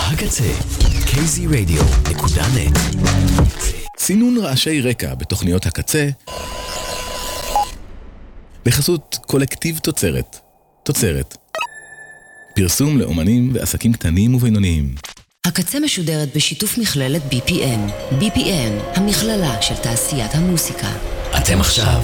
הקצה, kzradio.net. סינון רעשי רקע בתוכניות הקצה בחסות קולקטיב תוצרת. תוצרת. פרסום לאומנים ועסקים קטנים ובינוניים. הקצה משודרת בשיתוף מכללת BPN. BPN, המכללה של תעשיית המוסיקה. אתם עכשיו.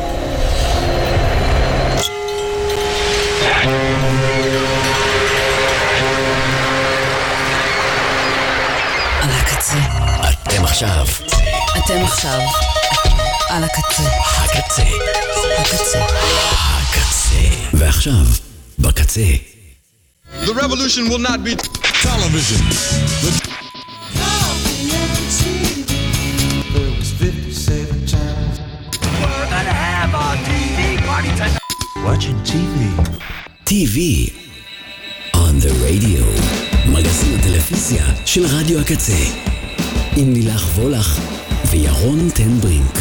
על הקצה. אתם עכשיו. אתם עכשיו. על הקצה. הקצה. הקצה. הקצה. ועכשיו, בקצה. The revolution will not be television. There was 57 channels. We're gonna have a TV party tonight. Watching TV. TV on the radio. מגזין הטלוויזיה של רדיו הקצה. עם לילך וולך וירון טנברינק.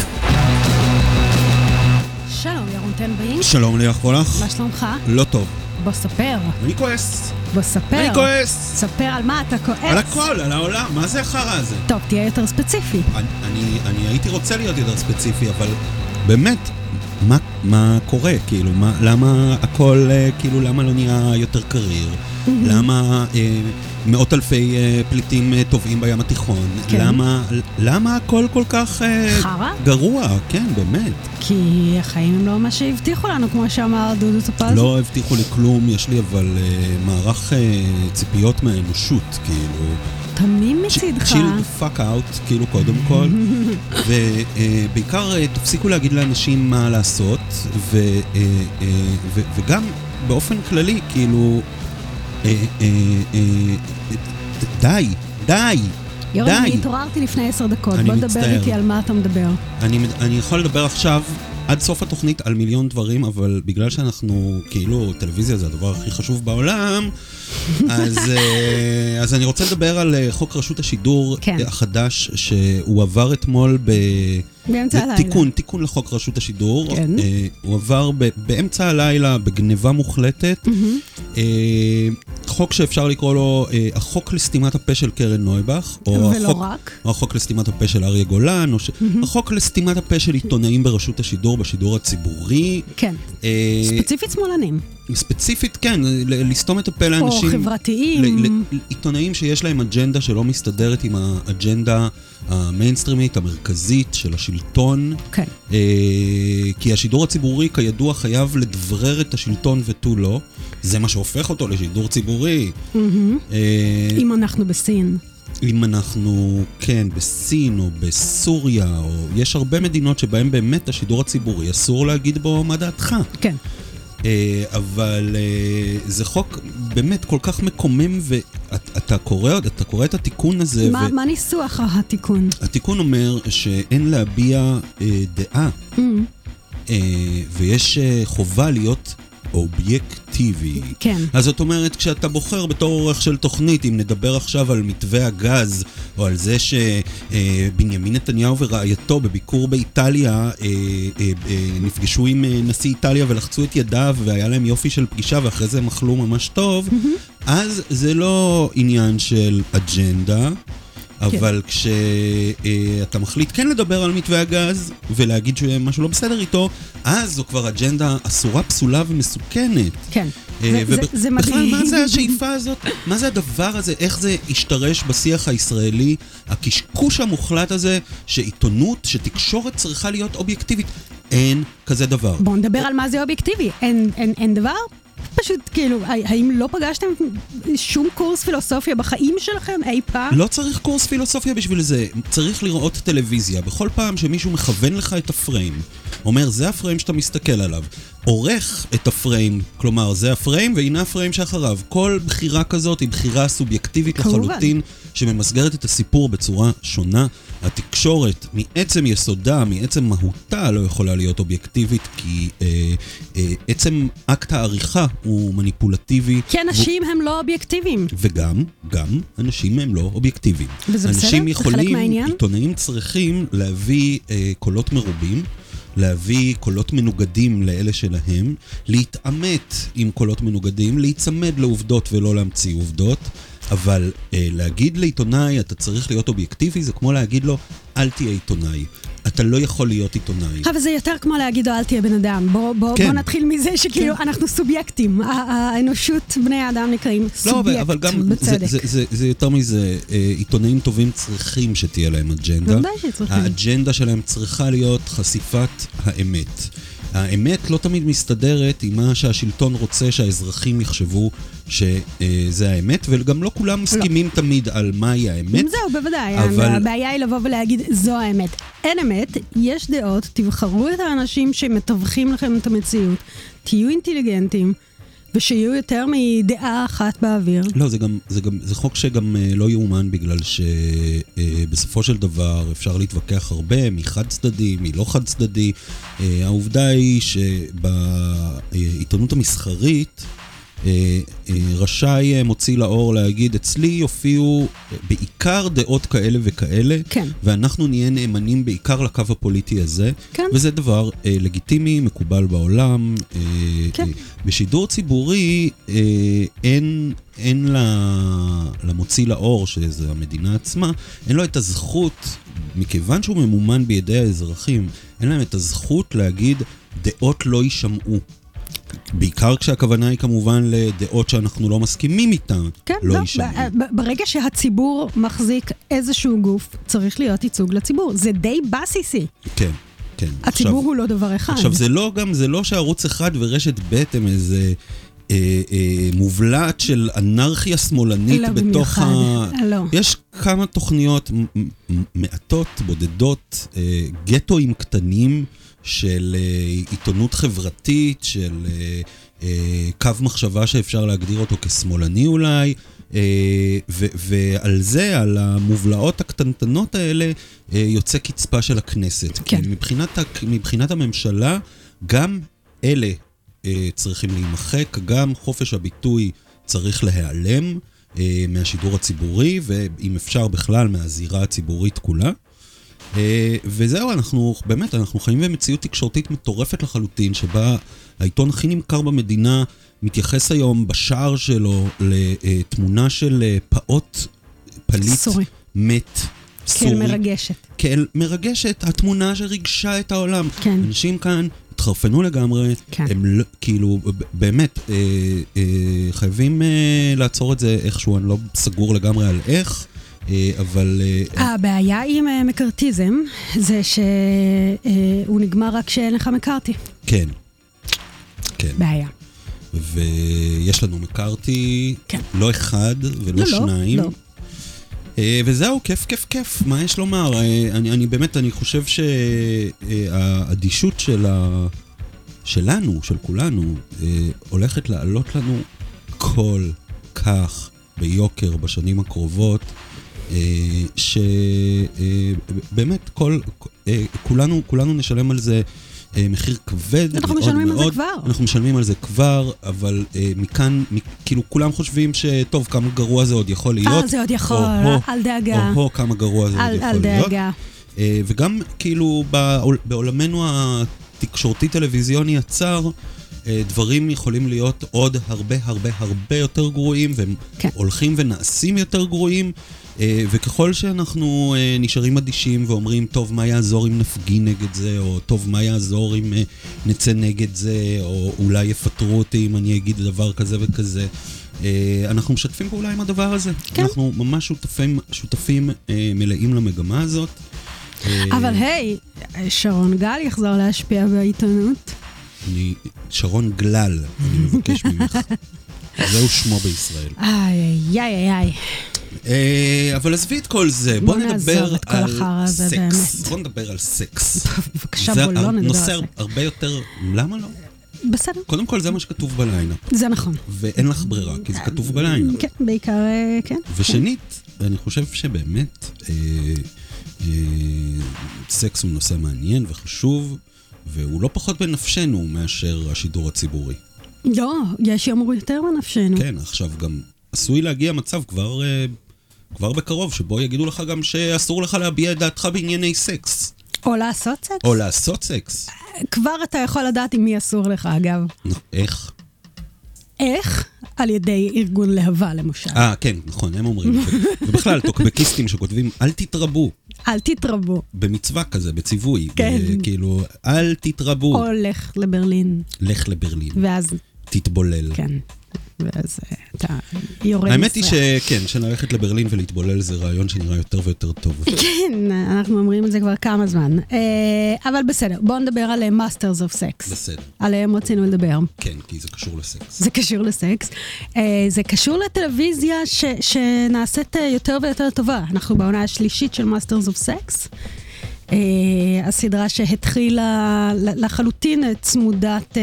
שלום ירון טנברינק. שלום לילך וולך. מה שלומך? לא טוב. בוא ספר. אני כועס. בוא ספר. אני כועס. ספר על מה אתה כועס. על הכל, על העולם. מה זה החרא הזה? טוב, תהיה יותר ספציפי. אני הייתי רוצה להיות יותר ספציפי, אבל באמת, מה קורה? כאילו, למה הכל, כאילו, למה לא נהיה יותר קריר? למה מאות אלפי פליטים טובעים בים התיכון? למה הכל כל כך חרא? גרוע? כן, באמת. כי החיים הם לא מה שהבטיחו לנו, כמו שאמר דודו טופז. לא הבטיחו לי כלום, יש לי אבל מערך ציפיות מהאנושות, כאילו. תמים מצידך. chill the fuck out, כאילו קודם כל. ובעיקר תפסיקו להגיד לאנשים מה לעשות, וגם באופן כללי, כאילו, די. ירון, אני התעוררתי לפני 10 דקות, בוא נדבר איתי על מה אתה מדבר. אני יכול לדבר עכשיו עד סוף התוכנית על מיליון דברים, אבל בגלל שאנחנו, כאילו, טלוויזיה זה הדבר הכי חשוב בעולם, אז אני רוצה לדבר על חוק רשות השידור החדש, שהוא עבר אתמול באמצע הלילה. תיקון לחוק רשות השידור. הוא עבר באמצע הלילה בגניבה מוחלטת. חוק שאפשר לקרוא לו החוק לסתימת הפה של קרן נויבך, או החוק לסתימת הפה של אריה גולן, או החוק לסתימת הפה של עיתונאים ברשות השידור, בשידור הציבורי. כן, ספציפית שמאלנים. ספציפית, כן, לסתום את הפה לאנשים. או חברתיים. עיתונאים שיש להם אג'נדה שלא מסתדרת עם האג'נדה המיינסטרימית, המרכזית של השלטון. כן. כי השידור הציבורי, כידוע, חייב לדברר את השלטון ותו לא. זה מה שהופך אותו לשידור ציבורי. אם אנחנו בסין. אם אנחנו, כן, בסין או בסוריה, או יש הרבה מדינות שבהן באמת השידור הציבורי אסור להגיד בו מה דעתך. כן. אבל זה חוק באמת כל כך מקומם, ואתה קורא את התיקון הזה. מה ניסוח התיקון? התיקון אומר שאין להביע דעה, ויש חובה להיות אובייקטיבי. כן. אז זאת אומרת, כשאתה בוחר בתור עורך של תוכנית, אם נדבר עכשיו על מתווה הגז, או על זה שבנימין נתניהו ורעייתו בביקור באיטליה נפגשו עם נשיא איטליה ולחצו את ידיו, והיה להם יופי של פגישה, ואחרי זה הם אכלו ממש טוב, אז זה לא עניין של אג'נדה, אבל כשאתה מחליט כן לדבר על מתווה הגז ולהגיד שמשהו לא בסדר איתו, אז זו כבר אג'נדה אסורה, פסולה ומסוכנת. כן, זה מדהים. בכלל, מה זה השאיפה הזאת? מה זה הדבר הזה? איך זה השתרש בשיח הישראלי? הקשקוש המוחלט הזה שעיתונות, שתקשורת צריכה להיות אובייקטיבית. אין כזה דבר. בואו נדבר על מה זה אובייקטיבי. אין דבר? פשוט כאילו, האם לא פגשתם שום קורס פילוסופיה בחיים שלכם אי פעם? לא צריך קורס פילוסופיה בשביל זה, צריך לראות טלוויזיה. בכל פעם שמישהו מכוון לך את הפריים, אומר, זה הפריים שאתה מסתכל עליו, עורך את הפריים, כלומר, זה הפריים והנה הפריים שאחריו. כל בחירה כזאת היא בחירה סובייקטיבית לחלוטין, שממסגרת את הסיפור בצורה שונה. התקשורת, מעצם יסודה, מעצם מהותה, לא יכולה להיות אובייקטיבית, כי עצם אקט העריכה הוא מניפולטיבי. כי אנשים הם לא אובייקטיביים. וגם אנשים הם לא אובייקטיביים. וזה בסדר? זה חלק מהעניין? עיתונאים צריכים להביא קולות מרובים, להביא קולות מנוגדים לאלה שלהם, להתעמת עם קולות מנוגדים, להיצמד לעובדות ולא להמציא עובדות. אבל להגיד לעיתונאי, אתה צריך להיות אובייקטיבי, זה כמו להגיד לו, אל תהיה עיתונאי. אתה לא יכול להיות עיתונאי. אבל זה יותר כמו להגיד לו, אל תהיה בן אדם. בוא נתחיל מזה שכאילו אנחנו סובייקטים. האנושות, בני האדם נקראים סובייקט, לא, אבל גם זה יותר מזה, עיתונאים טובים צריכים שתהיה להם אג'נדה. ודאי שצריכים. האג'נדה שלהם צריכה להיות חשיפת האמת. האמת לא תמיד מסתדרת עם מה שהשלטון רוצה שהאזרחים יחשבו שזה האמת, וגם לא כולם מסכימים תמיד על מהי האמת. זהו, בוודאי. הבעיה היא לבוא ולהגיד, זו האמת. אין אמת, יש דעות, תבחרו את האנשים שמתווכים לכם את המציאות, תהיו אינטליגנטים, ושיהיו יותר מדעה אחת באוויר. לא, זה חוק שגם לא יאומן, בגלל שבסופו של דבר אפשר להתווכח הרבה מחד צדדי, מלא חד צדדי. העובדה היא שבעיתונות המסחרית רשאי מוציא לאור להגיד, אצלי יופיעו בעיקר דעות כאלה וכאלה, כן. ואנחנו נהיה נאמנים בעיקר לקו הפוליטי הזה, כן. וזה דבר לגיטימי, מקובל בעולם. כן. בשידור ציבורי אין למוציא לאור, שזה המדינה עצמה, אין לו את הזכות, מכיוון שהוא ממומן בידי האזרחים, אין להם את הזכות להגיד, דעות לא יישמעו. בעיקר כשהכוונה היא כמובן לדעות שאנחנו לא מסכימים איתן, כן, לא יישמעו. ברגע שהציבור מחזיק איזשהו גוף, צריך להיות ייצוג לציבור. זה די בסיסי. כן, כן. הציבור עכשיו, הוא לא דבר אחד. עכשיו, זה לא שערוץ אחד ורשת ב' הם איזה מובלעת של אנרכיה שמאלנית לא בתוך לא. יש כמה תוכניות מעטות, בודדות, גטואים קטנים, של עיתונות חברתית, של קו מחשבה שאפשר להגדיר אותו כשמאלני אולי, ועל זה, על המובלעות הקטנטנות האלה, יוצא קצפה של הכנסת. כן. מבחינת הממשלה, גם אלה צריכים להימחק, גם חופש הביטוי צריך להיעלם מהשידור הציבורי, ואם אפשר בכלל מהזירה הציבורית כולה. וזהו, אנחנו חיים במציאות תקשורתית מטורפת לחלוטין, שבה העיתון הכי נמכר במדינה מתייחס היום בשער שלו לתמונה של פעוט פליט סורי. מת סורי. כאל מרגשת. כאל מרגשת, התמונה שריגשה את העולם. כן. אנשים כאן התחרפנו לגמרי, כן. הם כאילו באמת חייבים לעצור את זה איכשהו, אני לא סגור לגמרי על איך, אבל הבעיה עם מקרטיזם זה שהוא נגמר רק שאין לך מקרתי. כן. כן. בעיה. ויש לנו מקרתי, כן. לא אחד ולא שניים. לא. וזהו, כיף. מה יש לומר? אני באמת, אני חושב שהאדישות שלנו, של כולנו, הולכת לעלות לנו כל כך ביוקר בשנים הקרובות, שבאמת כולנו נשלם על זה מחיר כבד. אנחנו משלמים על זה כבר. אנחנו משלמים על זה כבר, אבל מכאן, כאילו כולם חושבים שטוב, כמה גרוע זה עוד יכול להיות. זה עוד יכול, אל דאגה. כמה גרוע זה עוד יכול להיות. אל דאגה. וגם כאילו בעולמנו התקשורתי טלוויזיוני הצר, דברים יכולים להיות עוד הרבה יותר גרועים, והם הולכים ונעשים יותר גרועים, וככל שאנחנו נשארים אדישים ואומרים, טוב, מה יעזור אם נפגין נגד זה, או טוב, מה יעזור אם נצא נגד זה, או אולי יפטרו אותי אם אני אגיד דבר כזה וכזה, אנחנו משתפים פעולה עם הדבר הזה. כן. אנחנו ממש שותפים מלאים למגמה הזאת. אבל היי, שרון גל יחזור להשפיע בעיתונות. שרון גלל, אני מבקש ממך. זהו שמו בישראל. איי. אבל עזבי את כל זה, בוא נדבר על סקס. בוא נדבר על סקס. בבקשה, בוא לא נדבר על סקס. זה נושא הרבה יותר, למה לא? בסדר. קודם כל זה מה שכתוב בליינאפ. זה נכון. ואין לך ברירה, כי זה כתוב בליינאפ. כן, בעיקר, כן. ושנית, אני חושב שבאמת סקס הוא נושא מעניין וחשוב, והוא לא פחות בנפשנו מאשר השידור הציבורי. לא, יש יאמרו יותר בנפשנו. כן, עכשיו גם עשוי להגיע מצב כבר בקרוב, שבו יגידו לך גם שאסור לך להביע את דעתך בענייני סקס. או לעשות סקס. כבר אתה יכול לדעת עם מי אסור לך, אגב. איך? איך? על ידי ארגון להבה, למשל. כן, נכון, הם אומרים. ובכלל, טוקבקיסטים שכותבים, אל תתרבו. אל תתרבו. במצווה כזה, בציווי. כן. כאילו, אל תתרבו. או לך לברלין. לך לברלין. ואז... תתבולל. כן. ואז אתה יורד... האמת היא שכן, שללכת לברלין ולהתבולל זה רעיון שנראה יותר ויותר טוב. כן, אנחנו אומרים את זה כבר כמה זמן. אבל בסדר, בואו נדבר על Masters of Sex. בסדר. עליהם רצינו לדבר. כן, כי זה קשור לסקס. זה קשור לסקס. זה קשור לטלוויזיה שנעשית יותר ויותר טובה. אנחנו בעונה השלישית של Masters of Sex. הסדרה שהתחילה לחלוטין צמודת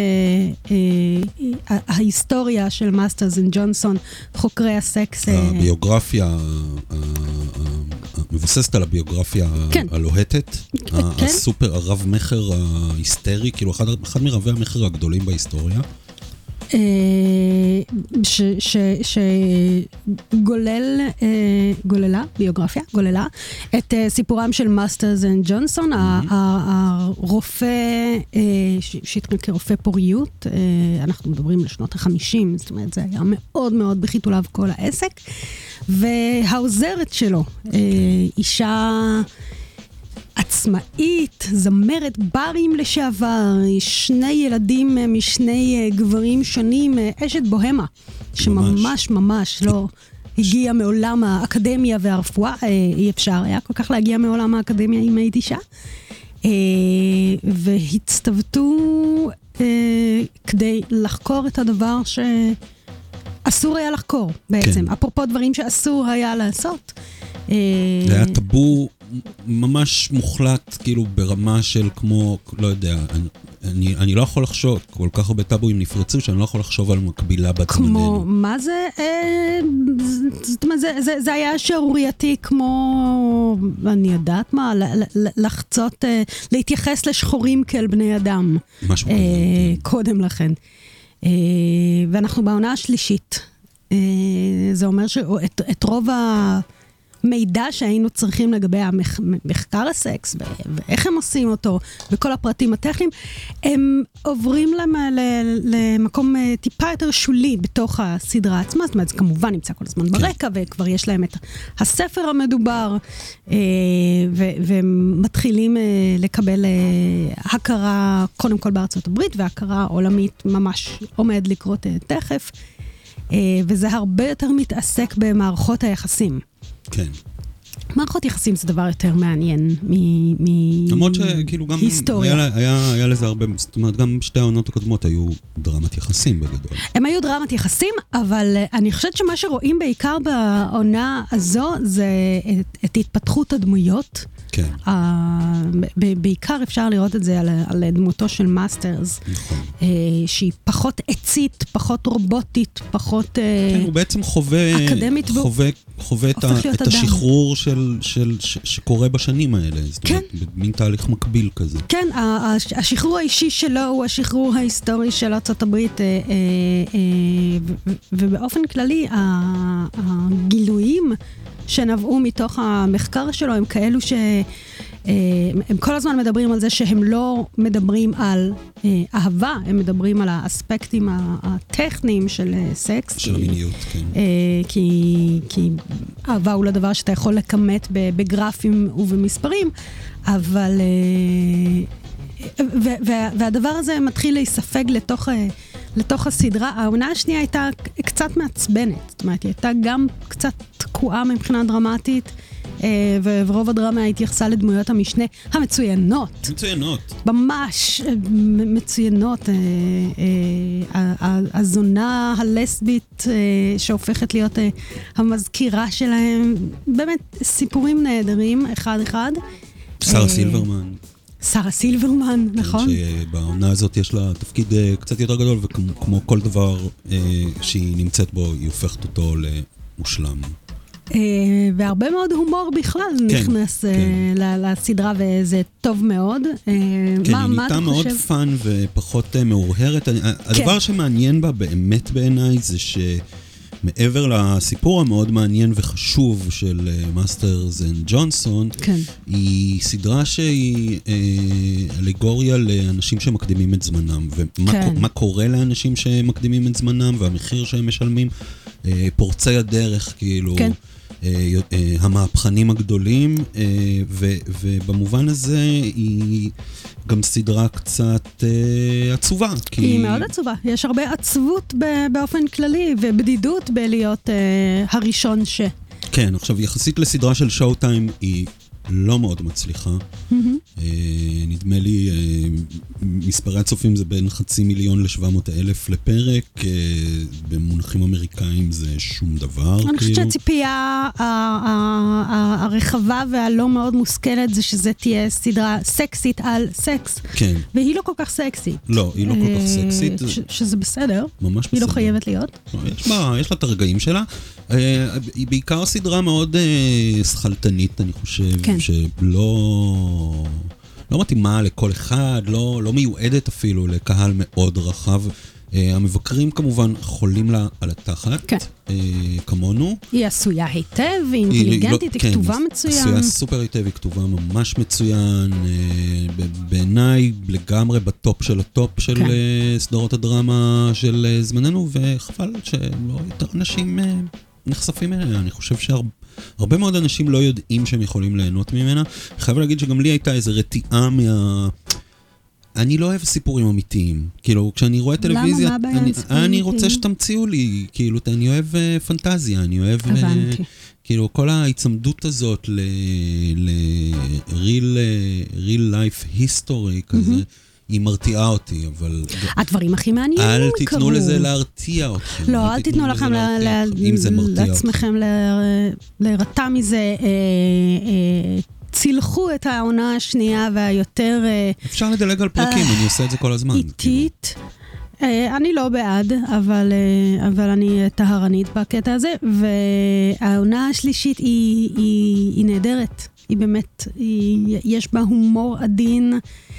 ההיסטוריה של מאסטרס אנד ג'ונסון, חוקרי הסקס. הביוגרפיה, מבוססת על הביוגרפיה הלוהטת, הסופר הרב מחר ההיסטרי, כאילו אחד מרבי המחר הגדולים בהיסטוריה. גוללה את סיפורם של מאסטרס אנד ג'ונסון, הרופא שהתחיל כרופא פוריות, אנחנו מדברים לשנות ה-50, זאת אומרת זה היה מאוד מאוד בחיתוליו כל העסק, והעוזרת שלו, אישה עצמאית, זמרת ברים לשעבר, שני ילדים משני גברים שונים, אשת בוהמה, שממש ממש לא הגיעה מעולם האקדמיה והרפואה, אי אפשר היה כל כך להגיע מעולם האקדמיה אם הייתי אישה, והצטוותו כדי לחקור את הדבר שאסור היה לחקור בעצם, אפרופו דברים שאסור היה לעשות. זה היה טאבו ממש מוחלט, כאילו ברמה של כמו, לא יודע, אני לא יכול לחשוב, כל כך הרבה טאבוים נפרצו, שאני לא יכול לחשוב על מקבילה בעצמנו. כמו, מה זה? זאת אומרת, זה היה שערורייתי כמו, אני יודעת מה, לחצות, להתייחס לשחורים כאל בני אדם. משהו כזה. קודם לכן. ואנחנו בעונה השלישית. זה אומר שאת רוב מידע שהיינו צריכים לגבי המחקר הסקס, ואיך הם עושים אותו, וכל הפרטים הטכניים, הם עוברים למקום טיפה יותר שולי בתוך הסדרה עצמה, זאת אומרת, זה כמובן נמצא כל הזמן ברקע, וכבר יש להם את הספר המדובר, ומתחילים לקבל הכרה, קודם כל בארצות הברית, והכרה עולמית ממש עומד לקרות תכף, וזה הרבה יותר מתעסק במערכות היחסים. כן. מערכות יחסים זה דבר יותר מעניין למרות שכאילו גם היה לזה הרבה, זאת אומרת גם שתי העונות הקודמות היו דרמת יחסים בגדול. הם היו דרמת יחסים, אבל אני חושבת שמה שרואים בעיקר בעונה הזו זה את התפתחות הדמויות. כן. בעיקר אפשר לראות את זה על דמותו של מאסטרס, נכון. שהיא פחות עצית, פחות רובוטית, פחות כן, הוא בעצם חווה את השחרור שקורה בשנים האלה. זאת אומרת, במין תהליך מקביל כזה. כן, השחרור האישי שלו הוא השחרור ההיסטורי של ארצות הברית, ובאופן כללי, הגילויים שנבעו מתוך המחקר שלו הם כאלו הם כל הזמן מדברים על זה שהם לא מדברים על אהבה, הם מדברים על האספקטים הטכניים של סקס. של המיניות, כן. כי אהבה הוא לא דבר שאתה יכול לכמת בגרפים ובמספרים, אבל והדבר הזה מתחיל להיספג לתוך הסדרה. העונה השנייה הייתה קצת מעצבנת, זאת אומרת, היא הייתה גם קצת תקועה מבחינה דרמטית, ורוב הדרמה התייחסה לדמויות המשנה המצוינות. מצוינות. ממש מצוינות. הזונה הלסבית שהופכת להיות המזכירה שלהם. באמת סיפורים נהדרים, אחד. שרה סילברמן. שרה סילברמן, נכון? שבעונה הזאת יש לה תפקיד קצת יותר גדול, וכמו כל דבר שהיא נמצאת בו, היא הופכת אותו למושלם. והרבה מאוד הומור בכלל נכנס לסדרה, וזה טוב מאוד. כן, היא נהייתה מאוד פן ופחות מאורהרת. הדבר שמעניין בה באמת בעיניי זה מעבר לסיפור המאוד מעניין וחשוב של מאסטרס אנד ג'ונסון, כן. היא סדרה שהיא אלגוריה לאנשים שמקדימים את זמנם, ומה קורה לאנשים שמקדימים את זמנם, והמחיר שהם משלמים, פורצי הדרך, כאילו, כן. המהפכנים הגדולים, ובמובן הזה היא גם סדרה קצת עצובה. היא מאוד עצובה, יש הרבה עצבות באופן כללי, ובדידות בלהיות הראשון ש... כן, עכשיו יחסית לסדרה של שואו טיים היא לא מאוד מצליחה. נדמה לי, מספרי הצופים זה בין 500,000 ל-700,000 לפרק, במונחים אמריקאים זה שום דבר. אני חושבת שהציפייה הרחבה והלא מאוד מושכלת זה שזה תהיה סדרה סקסית על סקס. כן. והיא לא כל כך סקסית. לא, היא לא כל כך סקסית. שזה בסדר. ממש בסדר. היא לא חייבת להיות. יש לה את הרגעים שלה. היא בעיקר סדרה מאוד שכלתנית, אני חושב, כן. שלא מתאימה לכל אחד, לא מיועדת אפילו לקהל מאוד רחב. המבקרים כמובן חולים לה על התחת, כן. כמונו. היא עשויה היטב, היא אינטליגנטית, היא כתובה מצוין. עשויה סופר היטב, היא כתובה ממש מצוין. בעיניי לגמרי בטופ של הטופ של כן. סדרות הדרמה של זמננו, וחבל שלא יותר אנשים נחשפים אליה. אני חושב שהרבה מאוד אנשים לא יודעים שהם יכולים ליהנות ממנה. אני חייב להגיד שגם לי הייתה איזו רתיעה אני לא אוהב סיפורים אמיתיים. כאילו, כשאני רואה טלוויזיה, למה? מה הבעיה עם סיפורים אמיתיים? אני רוצה שתמציאו לי, כאילו, אני אוהב פנטזיה, אני אוהב... הבנתי. כאילו, כל ההצמדות הזאת real life history כזה, היא מרתיעה אותי, אבל... הדברים הכי מעניינים אל תיתנו לזה להרתיע אתכם. לא, אל תיתנו לכם לעצמכם להירתע מזה, צילחו את העונה השנייה והיותר... אפשר לדלג על פרקים, אני עושה את זה כל הזמן. איטית. אני לא בעד, אבל אני טהרנית בקטע הזה, והעונה השלישית היא נהדרת. היא באמת, יש בה הומור עדין,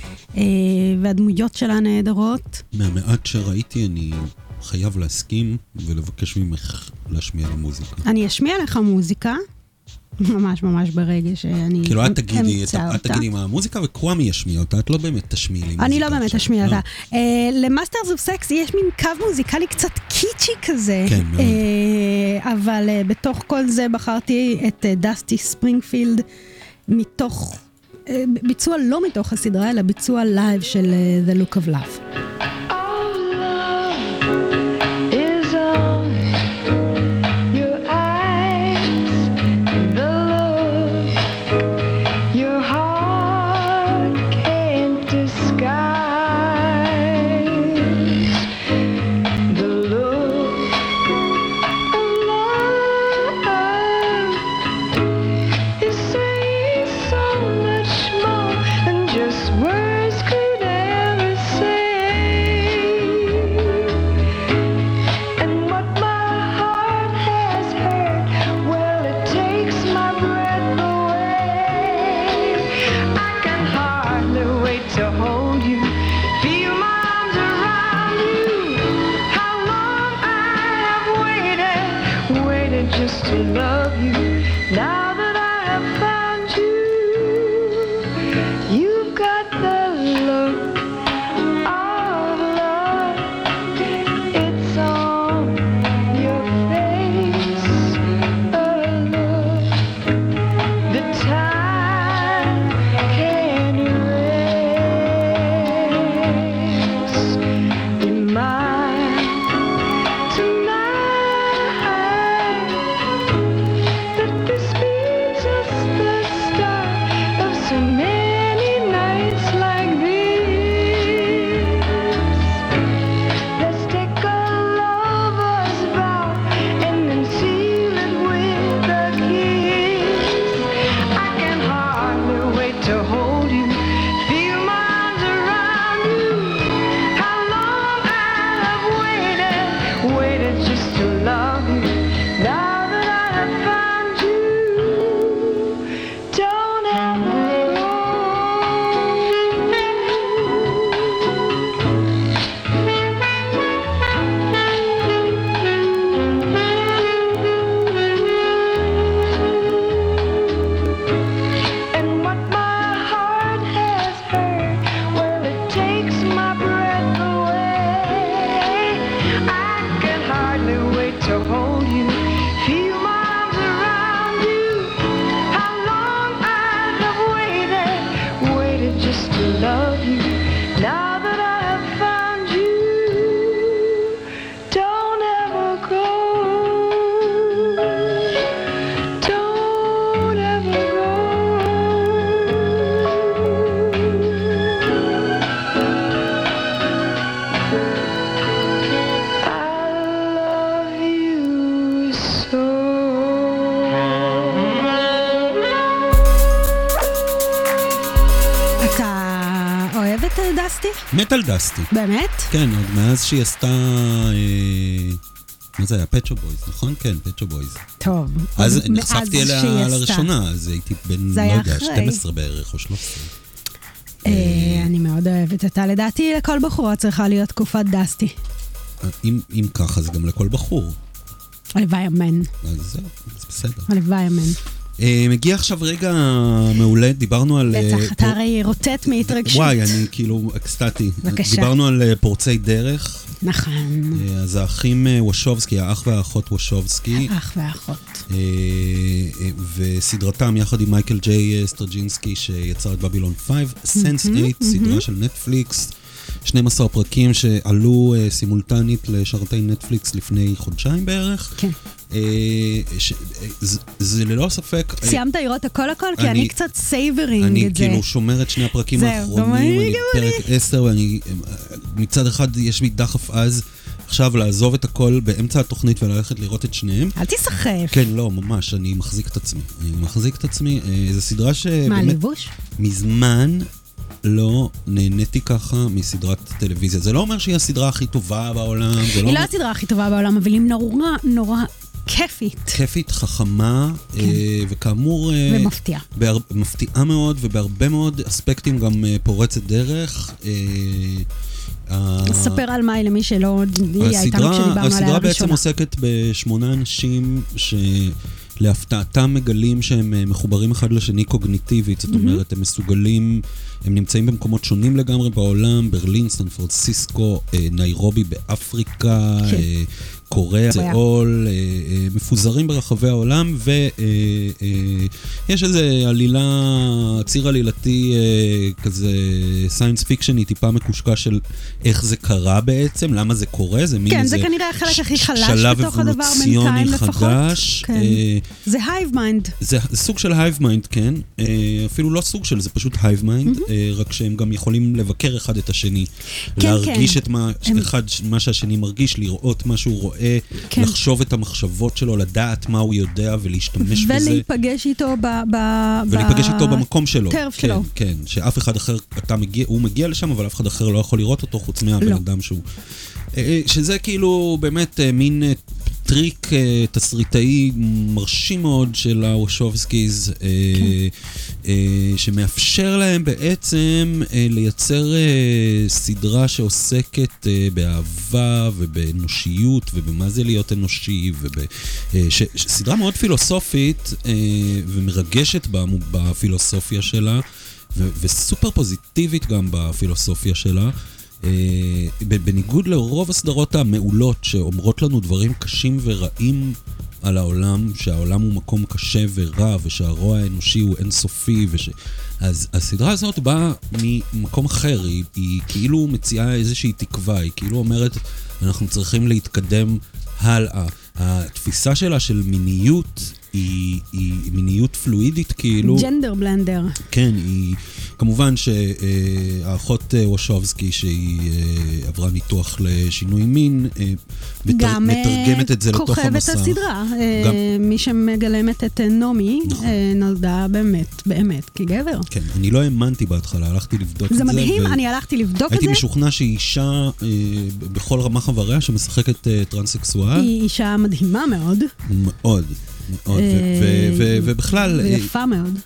והדמויות שלה נהדרות. מהמעט שראיתי, אני חייב להסכים ולבקש ממך להשמיע לי מוזיקה. אני אשמיע לך מוזיקה, ממש ממש ברגע שאני כאילו, את תגידי מה המוזיקה, וקוואמי ישמיע אותה, את לא באמת תשמיע לי מוזיקה. אני לא באמת אשמיע אותה. למאסטרס אוף סקס יש מין קו מוזיקלי קצת קיצ'י כזה, כן, מאוד. אבל בתוך כל זה בחרתי את דסטי ספרינגפילד, מתוך, ביצוע לא מתוך הסדרה, אלא ביצוע לייב של The Look of Love. This be דסטי? מת על דסטי. באמת? כן, עוד מאז שהיא עשתה... מה זה היה? פצ'ו בויז, נכון? כן, פצ'ו בויז. טוב. אז נחשפתי אליה לראשונה, אז הייתי בין, לא יודע, 12 בערך או 13. אני מאוד אוהבת אותה. לדעתי לכל בחורה צריכה להיות תקופת דסטי. אם ככה, אז גם לכל בחור. הלוואי אמן. אז זהו, זה בסדר. הלוואי אמן. מגיע עכשיו רגע מעולה, דיברנו על... בטח, אתה הרי רוטט מהתרגשות. וואי, אני כאילו אקסטטי. בבקשה. דיברנו על פורצי דרך. נכון. אז האחים וושובסקי, האח והאחות וושובסקי. האח והאחות. וסדרתם יחד עם מייקל ג'יי סטרג'ינסקי שיצר את בבילון 5, Sense8, סדרה של נטפליקס. 12 פרקים שעלו סימולטנית לשרתי נטפליקס לפני חודשיים בערך. כן. זה ללא ספק... סיימת לראות הכל? כי אני קצת סייברינג את זה. אני כאילו שומר את שני הפרקים האחרונים, אני פרק 10, ואני מצד אחד יש לי דחף אז עכשיו לעזוב את הכל באמצע התוכנית וללכת לראות את שניהם. אל תסחף. כן, לא, ממש, אני מחזיק את עצמי. זו סדרה שבאמת... מה, לבוש? מזמן... לא נהניתי ככה מסדרת טלוויזיה. זה לא אומר שהיא הסדרה הכי טובה בעולם. היא לא הסדרה הכי טובה בעולם, אבל היא נורא כיפית. כיפית, חכמה, וכאמור... ומפתיעה. מפתיעה מאוד, ובהרבה מאוד אספקטים גם פורצת דרך. ספר על מה למי שלא הייתה כשדיברנו עליה הראשונה. הסדרה בעצם עוסקת ב8 אנשים להפתעתם מגלים שהם מחוברים אחד לשני קוגניטיבית, זאת אומרת, הם מסוגלים, הם נמצאים במקומות שונים לגמרי בעולם, ברלין, סן פרנסיסקו, ניירובי באפריקה, קוריאה, סאול, מפוזרים ברחבי העולם, ויש איזה ציר עלילתי כזה סיינס פיקשני, טיפה מקושקע של איך זה קרה בעצם, למה זה קורה, זה מין כן, איזה זה כנראה החלק הכי חלש שלב בתוך הדבר בינתיים לפחות. חדש. כן. זה הייב מיינד. זה סוג של הייב מיינד, כן. אפילו לא סוג של, זה פשוט הייב מיינד, רק שהם גם יכולים לבקר אחד את השני. כן, להרגיש את מה שהשני מרגיש, לראות מה שהוא רואה, לחשוב את המחשבות שלו, לדעת מה הוא יודע ולהשתמש בזה. ולהיפגש איתו ולהיפגש איתו במקום שלו. טרף שלו. כן, שאף אחד אחר, הוא מגיע לשם, אבל אף אחד אחר לא יכול לראות אותו, חוץ מהבן אדם שהוא... שזה כאילו באמת מין טריק תסריטאי מרשים מאוד של הוושובסקיז, שמאפשר להם בעצם לייצר סדרה שעוסקת באהבה ובאנושיות ובמה זה להיות אנושי, סדרה מאוד פילוסופית ומרגשת בפילוסופיה שלה וסופר פוזיטיבית גם בפילוסופיה שלה. בניגוד לרוב הסדרות המעולות שאומרות לנו דברים קשים ורעים על העולם, שהעולם הוא מקום קשה ורע ושהרוע האנושי הוא אינסופי, אז הסדרה הזאת באה ממקום אחר, היא כאילו מציעה איזושהי תקווה, היא כאילו אומרת אנחנו צריכים להתקדם הלאה. התפיסה שלה של מיניות היא מיניות פלואידית כאילו. ג'נדר בלנדר. כן, היא כמובן שהאחות וושובסקי שהיא עברה ניתוח לשינוי מין, מתרגמת את זה לתוך המסע. כוכבת הסדרה. מי שמגלמת את נומי נולדה באמת כגבר. כן, אני לא האמנתי בהתחלה, הלכתי לבדוק את זה. זה מדהים, אני הלכתי לבדוק את זה. הייתי משוכנע שהיא אישה בכל רמ"ח איבריה שמשחקת טרנסקסואל. היא אישה מדהימה מאוד. מאוד. ובכלל ויפה מאוד.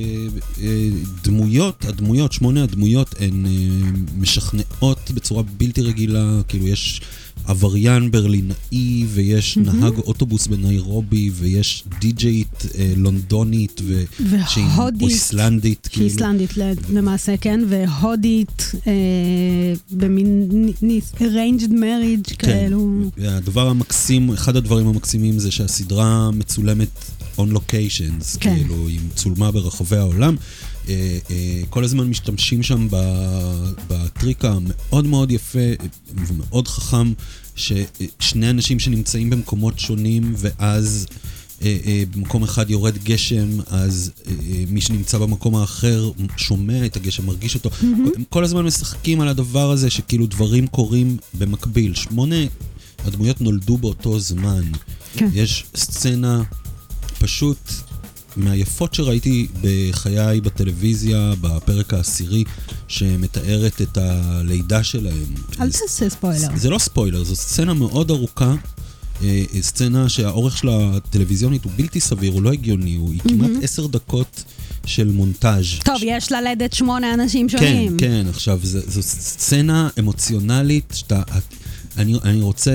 הדמויות, 8 הדמויות הן משכנעות בצורה בלתי רגילה, כאילו יש עבריין ברלינאי ויש נהג אוטובוס בניירובי ויש דיג'יית לונדונית שהיא איסלנדית, שהיא איסלנדית למעשה, כן, והודית במין arranged marriage כאלו. הדבר המקסים, אחד הדברים המקסימים זה שהסדרה מצולמת on locations, כאילו היא צולמה ברחבי העולם. כל הזמן משתמשים שם בטריק המאוד מאוד יפה ומאוד חכם, ששני אנשים שנמצאים במקומות שונים ואז במקום אחד יורד גשם, אז מי שנמצא במקום האחר שומע את הגשם, מרגיש אותו. כל הזמן משחקים על הדבר הזה שכאילו דברים קורים במקביל. 8 הדמויות נולדו באותו זמן. יש סצנה פשוט מהיפות שראיתי בחיי בטלוויזיה, בפרק העשירי, שמתארת את הלידה שלהם. אל תעשה ספוילר. זה לא ספוילר, זו סצנה מאוד ארוכה, סצנה שהאורך של הטלוויזיונית הוא בלתי סביר, הוא לא הגיוני, היא כמעט 10 דקות של מונטאז'. טוב, יש ללדת 8 אנשים שונים. כן, כן, עכשיו, זו סצנה אמוציונלית, אני רוצה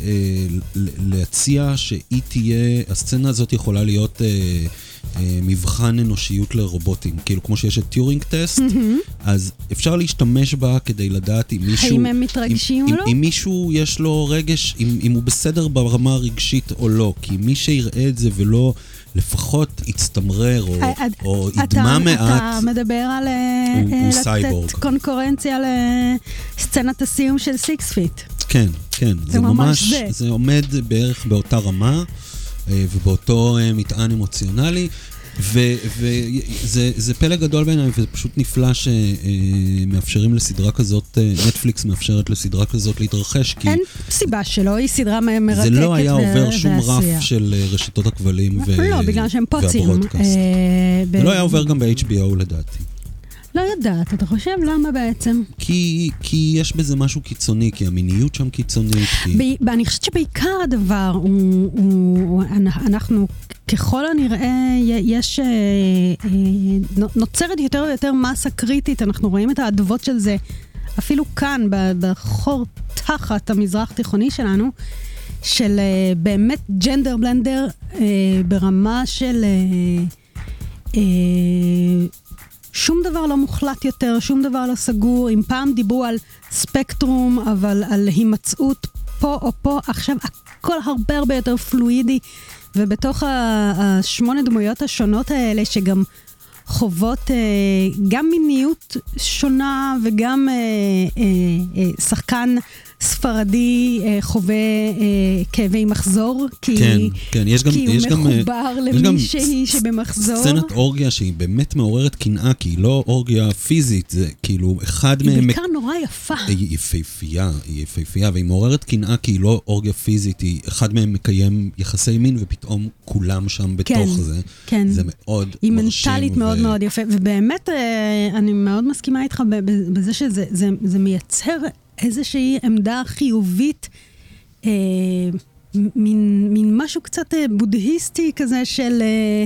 להציע שהיא תהיה, הסצנה הזאת יכולה להיות מבחן אנושיות לרובוטים, כאילו כמו שיש את טיורינג טסט, אז אפשר להשתמש בה כדי לדעת אם מישהו... האם הם מתרגשים או לא? אם מישהו יש לו רגש, אם הוא בסדר ברמה הרגשית או לא, כי מי שיראה את זה ולא לפחות יצטמרר או ידמה מעט, אתה מדבר על לתת קונקורנציה לסצנת הסיום של 6 פיט. כן, כן, זה ממש, זה עומד בערך באותה רמה ובאותו מטען אמוציונלי, וזה פלא גדול בעיניי, וזה פשוט נפלא שמאפשרים לסדרה כזאת, נטפליקס מאפשרת לסדרה כזאת להתרחש, כי... אין סיבה שלא, היא סדרה מרתקת. זה לא היה עובר שום רף של רשתות הכבלים לא, בגלל שהם פוצים. זה לא היה עובר גם ב-HBO לדעתי. לא יודעת, אתה חושב למה בעצם? כי יש בזה משהו קיצוני, כי המיניות שם קיצונית. אני חושבת שבעיקר הדבר, אנחנו ככל הנראה, נוצרת יותר ויותר מסה קריטית, אנחנו רואים את העדבות של זה, אפילו כאן, בחור תחת המזרח תיכוני שלנו, של באמת ג'נדר בלנדר, ברמה של... שום דבר לא מוחלט יותר, שום דבר לא סגור. אם פעם דיברו על ספקטרום, אבל על הימצאות פה או פה, עכשיו הכל הרבה הרבה יותר פלואידי, ובתוך 8 דמויות השונות האלה, שגם חוות גם מיניות שונה, וגם שחקן ספרדי חווה כאבי מחזור, כי הוא מחובר למישהי שבמחזור. סצנת אורגיה שהיא באמת מעוררת קנאה, כי היא לא אורגיה פיזית, זה כאילו אחד מהם... היא בעיקר נורא יפה. היא יפהפייה, והיא מעוררת קנאה, כי היא לא אורגיה פיזית, אחד מהם מקיים יחסי מין, ופתאום כולם שם בתוך זה. כן. זה מאוד מרשים. היא מנטלית מאוד מאוד יפה, ובאמת אני מאוד מסכימה איתך בזה שזה מייצר איזושהי עמדה חיובית, מין משהו קצת בודהיסטי כזה של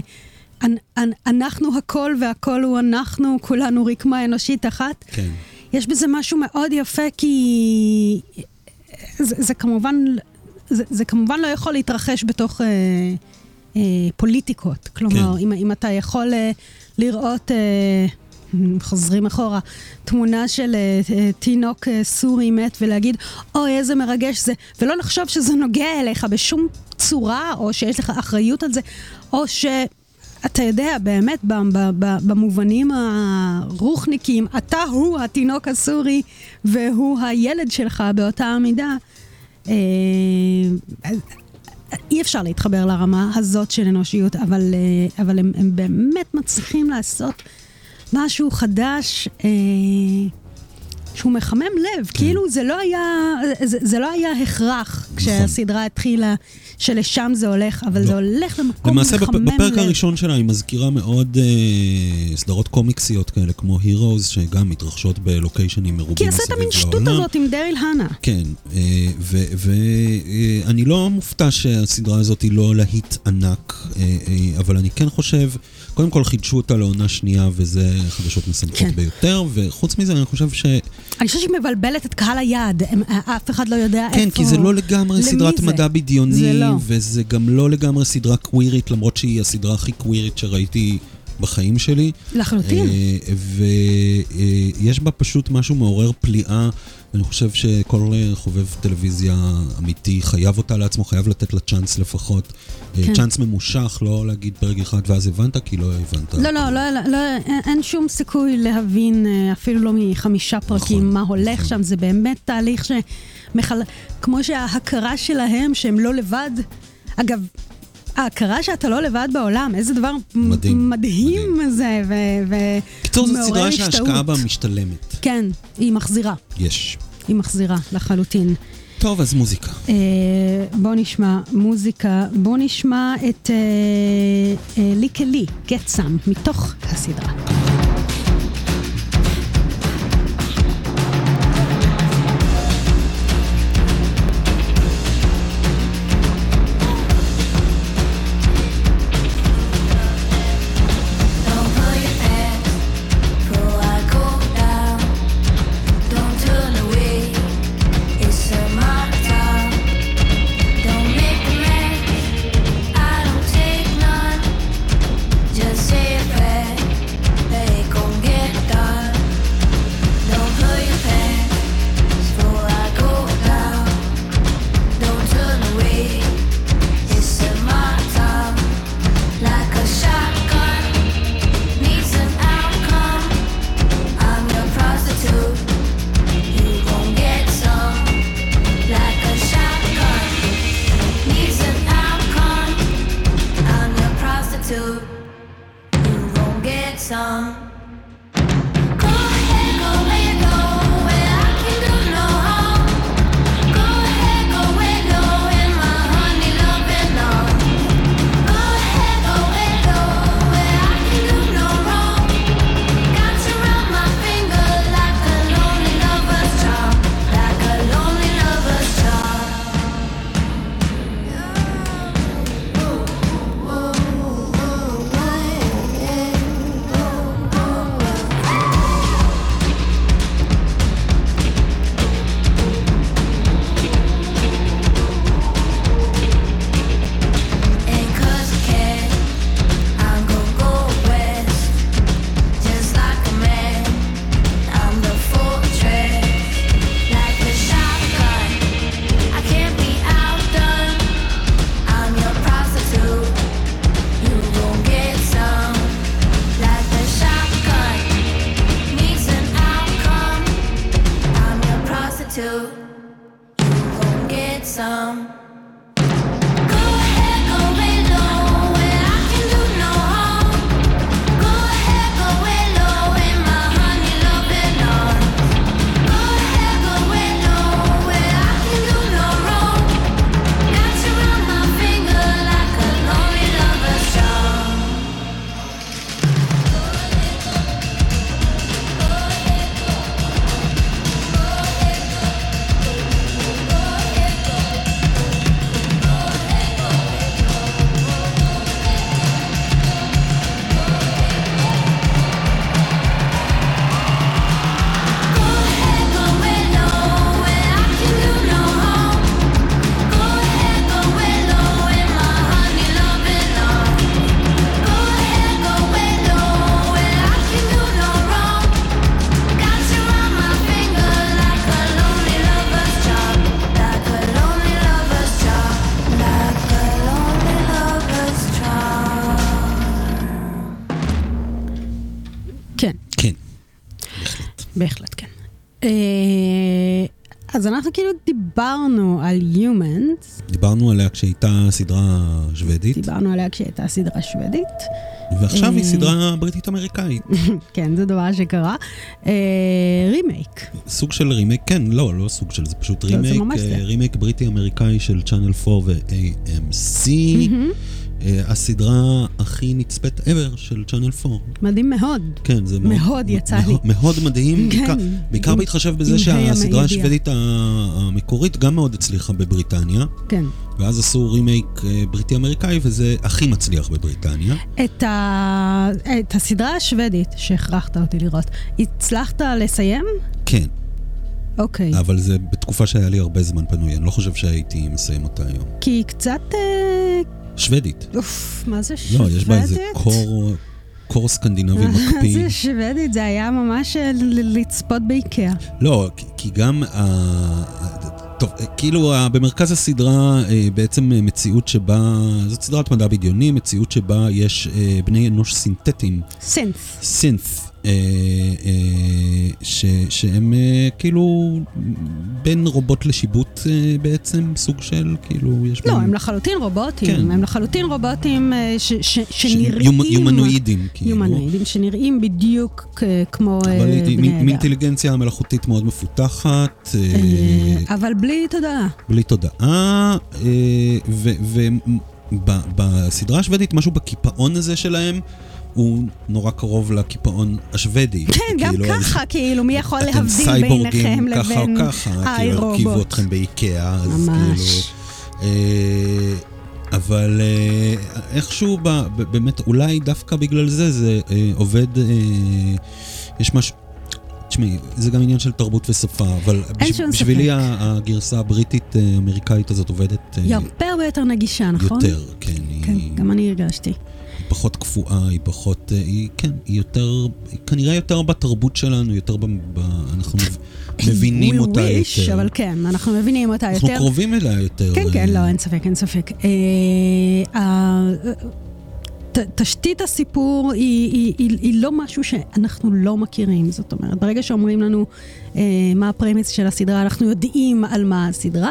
אנחנו הכל והכל הוא אנחנו, כולנו רקמה אנושית אחת. כן. יש בזה משהו מאוד יפה, כי זה כמובן לא יכול להתרחש בתוך פוליטיקות. כלומר, כן. אם אתה יכול לראות... חוזרים אחורה, תמונה של תינוק סורי מת ולהגיד, אוי, איזה מרגש זה, ולא לחשוב שזה נוגע אליך בשום צורה, או שיש לך אחריות על זה, או שאתה יודע, באמת, במובנים הרוחניקים, אתה הוא התינוק הסורי, והוא הילד שלך באותה המידה. אי אפשר להתחבר לרמה הזאת של אנושיות, אבל הם באמת מצליחים לעשות משהו חדש, שהוא מחמם לב, כאילו זה לא היה הכרח כשהסדרה התחילה שלשם זה הולך, אבל זה הולך למקום מחמם לב. למעשה בפרק הראשון שלה היא מזכירה מאוד סדרות קומיקסיות כאלה, כמו הירוז, שגם מתרחשות בלוקיישנים מרובים. כי עשית המין שטות הזאת עם דריל הנה. כן, ואני לא מופתע שהסדרה הזאת היא לא להיט ענק, אבל אני כן חושב... קודם כל חידשו אותה לעונה שנייה, וזה חדשות משמחות ביותר, וחוץ מזה אני חושב אני חושב שהיא מבלבלת את קהל היעד, אף אחד לא יודע איפה... כן, כי זה לא לגמרי סדרת מדע בדיוני, וזה גם לא לגמרי סדרה קווירית, למרות שהיא הסדרה הכי קווירית שראיתי בחיים שלי. לחלוטין. ויש בה פשוט משהו מעורר פליאה, אני חושב שכל חובב טלוויזיה אמיתי חייב אותה לעצמו, חייב לתת לה צ'אנס לפחות. צ'אנס ממושך, לא להגיד פרק אחד ואז הבנת, כי לא הבנת. לא, אין שום סיכוי להבין, אפילו לא מ5 פרקים, מה הולך שם. זה באמת תהליך כמו שההכרה שלהם שהם לא לבד, אגב, ההכרה שאתה לא לבד בעולם, איזה דבר מדהים זה, קיצור, זו סדרה שההשקעה בה משתלמת. כן, היא מחזירה. יש. היא מחזירה לחלוטין. טוב, אז מוזיקה. בוא נשמע מוזיקה, בוא נשמע את ליקלי, Get Some, מתוך הסדרה. בהחלט כן. אז אנחנו כאילו דיברנו על Humans. דיברנו עליה כשהייתה סדרה שוודית. ועכשיו היא סדרה בריטית-אמריקאית. כן, זה דבר שקרה. רימייק. סוג של רימייק, כן, לא סוג של, זה פשוט רימייק. רימייק בריטי-אמריקאי של Channel 4 ו-AMC. הסדרה הכי נצפית ever של Channel 4. מדהים מאוד. כן, זה מאוד יצא לי. מאוד מדהים. בעיקר בהתחשב בזה שהסדרה השוודית המקורית גם מאוד הצליחה בבריטניה. כן. ואז עשו רימייק בריטי-אמריקאי, וזה הכי מצליח בבריטניה. את הסדרה השוודית שהכרחת אותי לראות, הצלחת לסיים? כן. אוקיי. אבל זה בתקופה שהיה לי הרבה זמן פנוי, אני לא חושב שהייתי מסיים אותה היום. כי היא קצת... שוודית. אוף, מה זה שוודית? לא, יש בה איזה קור סקנדינבי מקפיא. זה שוודית, זה היה ממש לצפות באיקאה. לא, כי גם... טוב, כאילו במרכז הסדרה בעצם מציאות שבה, זאת סדרת מדע בדיוני, מציאות שבה יש בני אנוש סינתטיים. סינת'. שהם כאילו בין רובוט לשיבוט בעצם, סוג של כאילו יש... לא, הם לחלוטין רובוטים, הם לחלוטין רובוטים שנראים... יומנואידים, כאילו. יומנואידים שנראים בדיוק כמו בני אדם. אבל עם אינטליגנציה מלאכותית מאוד מפותחת. אבל בלי תודעה. בלי תודעה, ובסדרה השוודית משהו בקיפאון הזה שלהם, הוא נורא קרוב לקיפאון השוודי. כן, גם ככה, כאילו, מי יכול להבדיל ביניכם לבין ככה או ככה, כאילו, הרכיבו אתכם באיקאה, אז ממש. כאילו... אבל איכשהו, באמת, אולי דווקא בגלל זה עובד, יש משהו... תשמעי, זה גם עניין של תרבות ושפה, אבל בשבילי הגרסה הבריטית-אמריקאית הזאת עובדת... היא הרבה יותר נגישה, נכון? יותר, כן. כן, גם אני הרגשתי. היא פחות קפואה, היא פחות... כן, היא יותר... היא כנראה יותר בתרבות שלנו, יותר אנחנו מבינים אותה יותר. אבל כן, אנחנו מבינים אותה יותר. אנחנו קרובים אליה יותר. כן, כן, לא, אין ספק, אין ספק. תשתית הסיפור היא לא משהו שאנחנו לא מכירים, זאת אומרת, ברגע שאומרים לנו מה הפרמיס של הסדרה, אנחנו יודעים על מה הסדרה.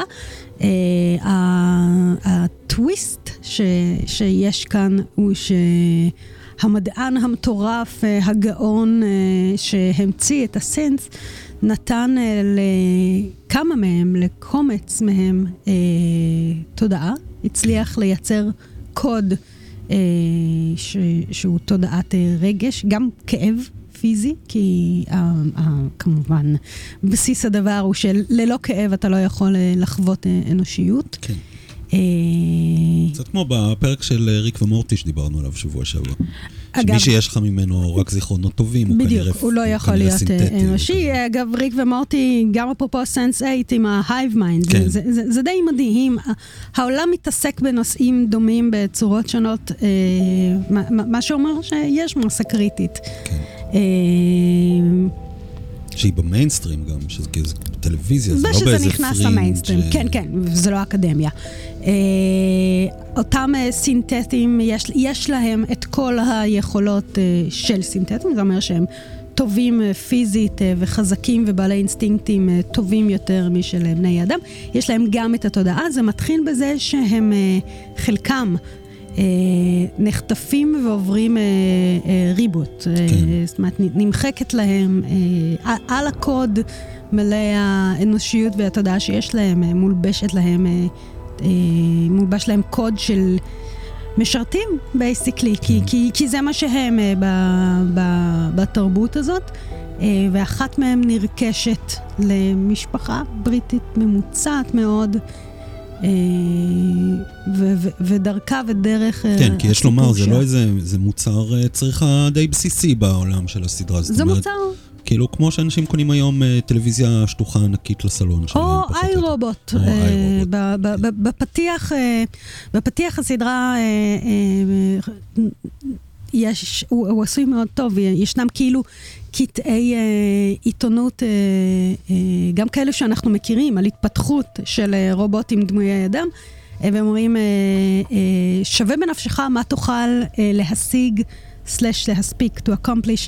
הטוויסט שיש כאן הוא שהמדען המטורף, הגאון שהמציא את הסנס, נתן לכמה מהם, לקומץ מהם תודעה, הצליח לייצר קוד שהוא תודעת רגש, גם כאב פיזי, כי כמובן בסיס הדבר הוא שללא כאב אתה לא יכול לחוות אנושיות. כן. קצת כמו בפרק של ריק ומורטי שדיברנו עליו שבוע שעבר. שמי שיש לך ממנו רק זיכרונות טובים, הוא כנראה בדיוק, הוא לא יכול להיות אנושי. אגב, ריק ומורטי, גם אפרופו סנס 8 עם ה-hive mind, זה די מדהים. העולם מתעסק בנושאים דומים בצורות שונות, מה שאומר שיש מסה קריטית. כן. שהיא במיינסטרים גם, שזה טלוויזיה, זה לא באיזה פרינג'. שזה נכנס למיינסטרים, כן, כן, זה לא אקדמיה. אותם סינתטים, יש להם את כל היכולות של סינתטים, זה אומר שהם טובים פיזית וחזקים ובעלי אינסטינקטים טובים יותר משל בני אדם. יש להם גם את התודעה, זה מתחיל בזה שהם חלקם נחטפים ועוברים ריבוט. זאת אומרת, נמחקת להם על הקוד מלא האנושיות והתודעה שיש להם, מולבש להם קוד של משרתים, basically, כי זה מה שהם בתרבות הזאת, ואחת מהם נרכשת למשפחה בריטית ממוצעת מאוד, ודרכה ודרך... כן, כי יש לומר, זה לא איזה מוצר צריכה די בסיסי בעולם של הסדרה. זה מוצר... כאילו, כמו שאנשים קונים היום טלוויזיה שטוחה ענקית לסלון שלהם. או איי רובוט. בפתיח הסדרה הוא עשוי מאוד טוב, ישנם כאילו קטעי עיתונות, גם כאלה שאנחנו מכירים, על התפתחות של רובוטים דמויי אדם, והם אומרים, שווה בנפשך מה תוכל להשיג, להספיק, to accomplish,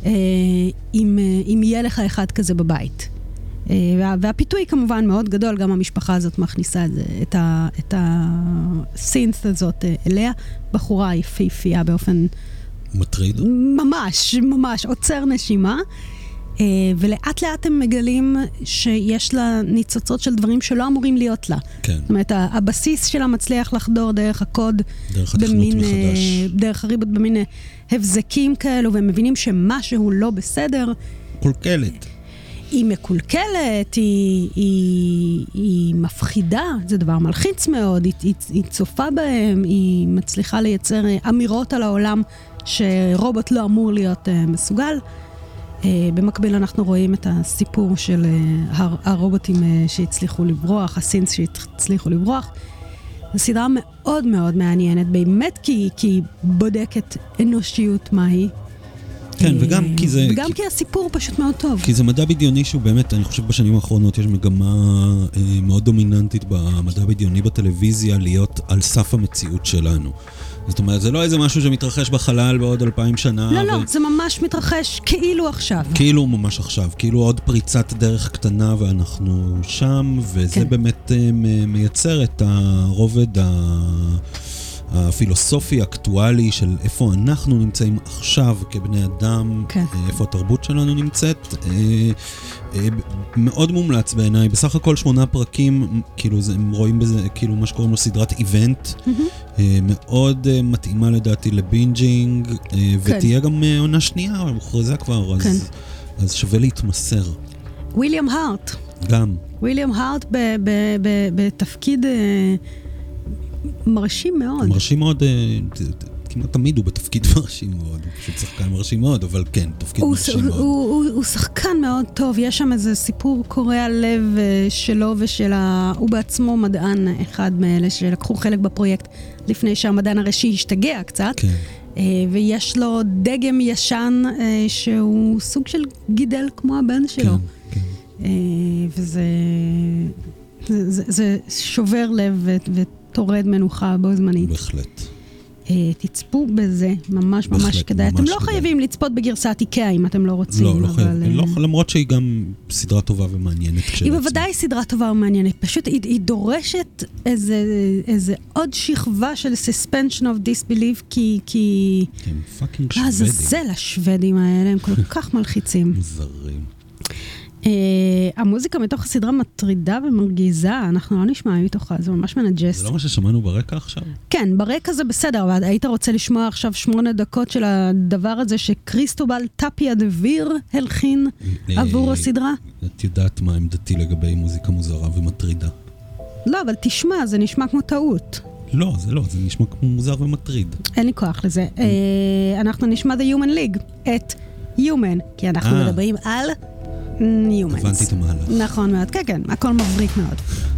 אם יהיה לך אחד כזה בבית. והפיתוי כמובן מאוד גדול, גם המשפחה הזאת מכניסה את הסינת' הזאת אליה, בחורה יפהפייה באופן... מטריד? ממש, עוצר נשימה, ולאט לאט הם מגלים שיש לה ניצוצות של דברים שלא אמורים להיות לה. כן. זאת אומרת, הבסיס שלה מצליח לחדור דרך הקוד, דרך התכנות מחדש. דרך הריבוט במין הבזקים כאלו, והם מבינים שמשהו לא בסדר. קולקלת. היא מקולקלת, היא מפחידה, זה דבר מלחיץ מאוד, היא צופה בהם, היא מצליחה לייצר אמירות על העולם שרובוט לא אמור להיות מסוגל. במקביל אנחנו רואים את הסיפור של הרובוטים שהצליחו לברוח, הסינס שהצליחו לברוח. זו סדרה מאוד מאוד מעניינת, באמת כי היא בודקת אנושיות מהי. כן, וגם כי זה... וגם כי הסיפור פשוט מאוד טוב. כי זה מדע בדיוני שהוא באמת, אני חושב בשנים האחרונות יש מגמה מאוד דומיננטית במדע בדיוני בטלוויזיה להיות על סף המציאות שלנו. זאת אומרת, זה לא איזה משהו שמתרחש בחלל בעוד 2000 שנה. לא, לא, זה ממש מתרחש כאילו עכשיו. כאילו ממש עכשיו, כאילו עוד פריצת דרך קטנה ואנחנו שם, וזה באמת מייצר את הרובד הפילוסופי האקטואלי של איפה אנחנו נמצאים עכשיו כבני אדם, איפה התרבות שלנו נמצאת. מאוד מומלץ בעיניי, בסך הכל 8 פרקים, כאילו הם רואים בזה כאילו מה שקוראים לו סדרת איבנט, מאוד מתאימה לדעתי לבינג'ינג, ותהיה גם עונה שנייה, מוכרזה כבר, אז שווה להתמסר. וויליאם הארט. גם. וויליאם הארט בתפקיד מרשים מאוד. מרשים מאוד, כמעט תמיד הוא בתפקיד מרשים מאוד, הוא פשוט שחקן מרשים מאוד, אבל כן, תפקיד מרשים מאוד. הוא שחקן מאוד טוב, יש שם איזה סיפור קורע לב שלו ושלה, הוא בעצמו מדען אחד מאלה שלקחו חלק בפרויקט, לפני שהמדען הראשי השתגע קצת, ויש לו דגם ישן שהוא סוג של גידל כמו הבן שלו. וזה שובר לב ותורד מנוחה בו זמנית. בהחלט. תצפו בזה, ממש ממש כדאי. אתם לא חייבים לצפות בגרסת איקאה אם אתם לא רוצים. לא חייבים, למרות שהיא גם סדרה טובה ומעניינת. היא בוודאי סדרה טובה ומעניינת, פשוט היא דורשת איזה עוד שכבה של suspension of disbelief, כי... הם פאקינג שוודים. זה לשוודים האלה, הם כל כך מלחיצים. מוזרים. המוזיקה מתוך הסדרה מטרידה ומרגיזה, אנחנו לא נשמע מתוכה, זה ממש מנג'ס. זה לא מה ששמענו ברקע עכשיו? כן, ברקע זה בסדר, אבל היית רוצה לשמוע עכשיו 8 דקות של הדבר הזה שקריסטובל טפיה דביר הלחין עבור הסדרה? את יודעת מה עמדתי לגבי מוזיקה מוזרה ומטרידה? לא, אבל תשמע, זה נשמע כמו טעות. לא, זה נשמע כמו מוזר ומטריד. אין לי כוח לזה. אנחנו נשמע The Human League, את Human, כי אנחנו מדברים על... Humans. הבנתי את המהלך. נכון מאוד, כן, הכל מבריק מאוד.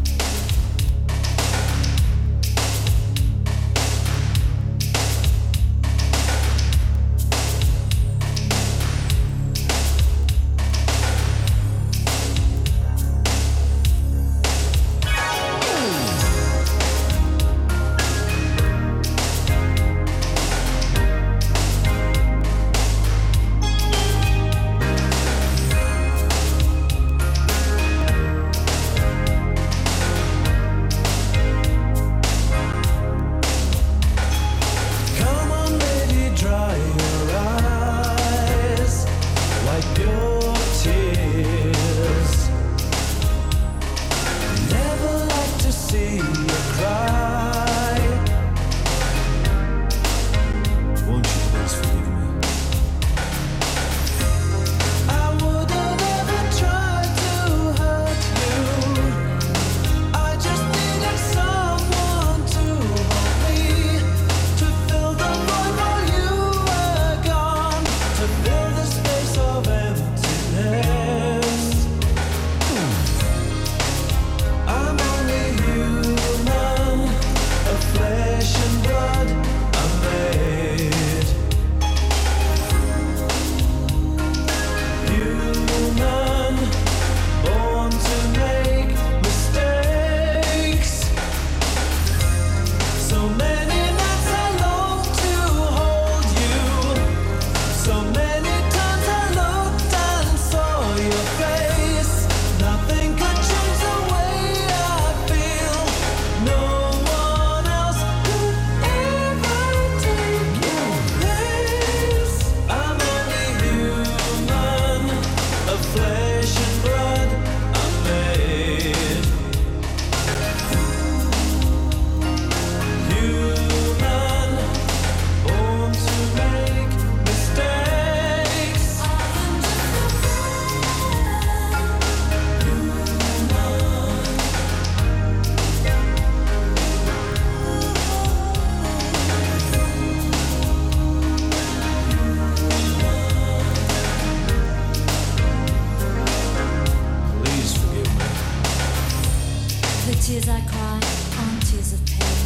tears I cry aren't tears of pain.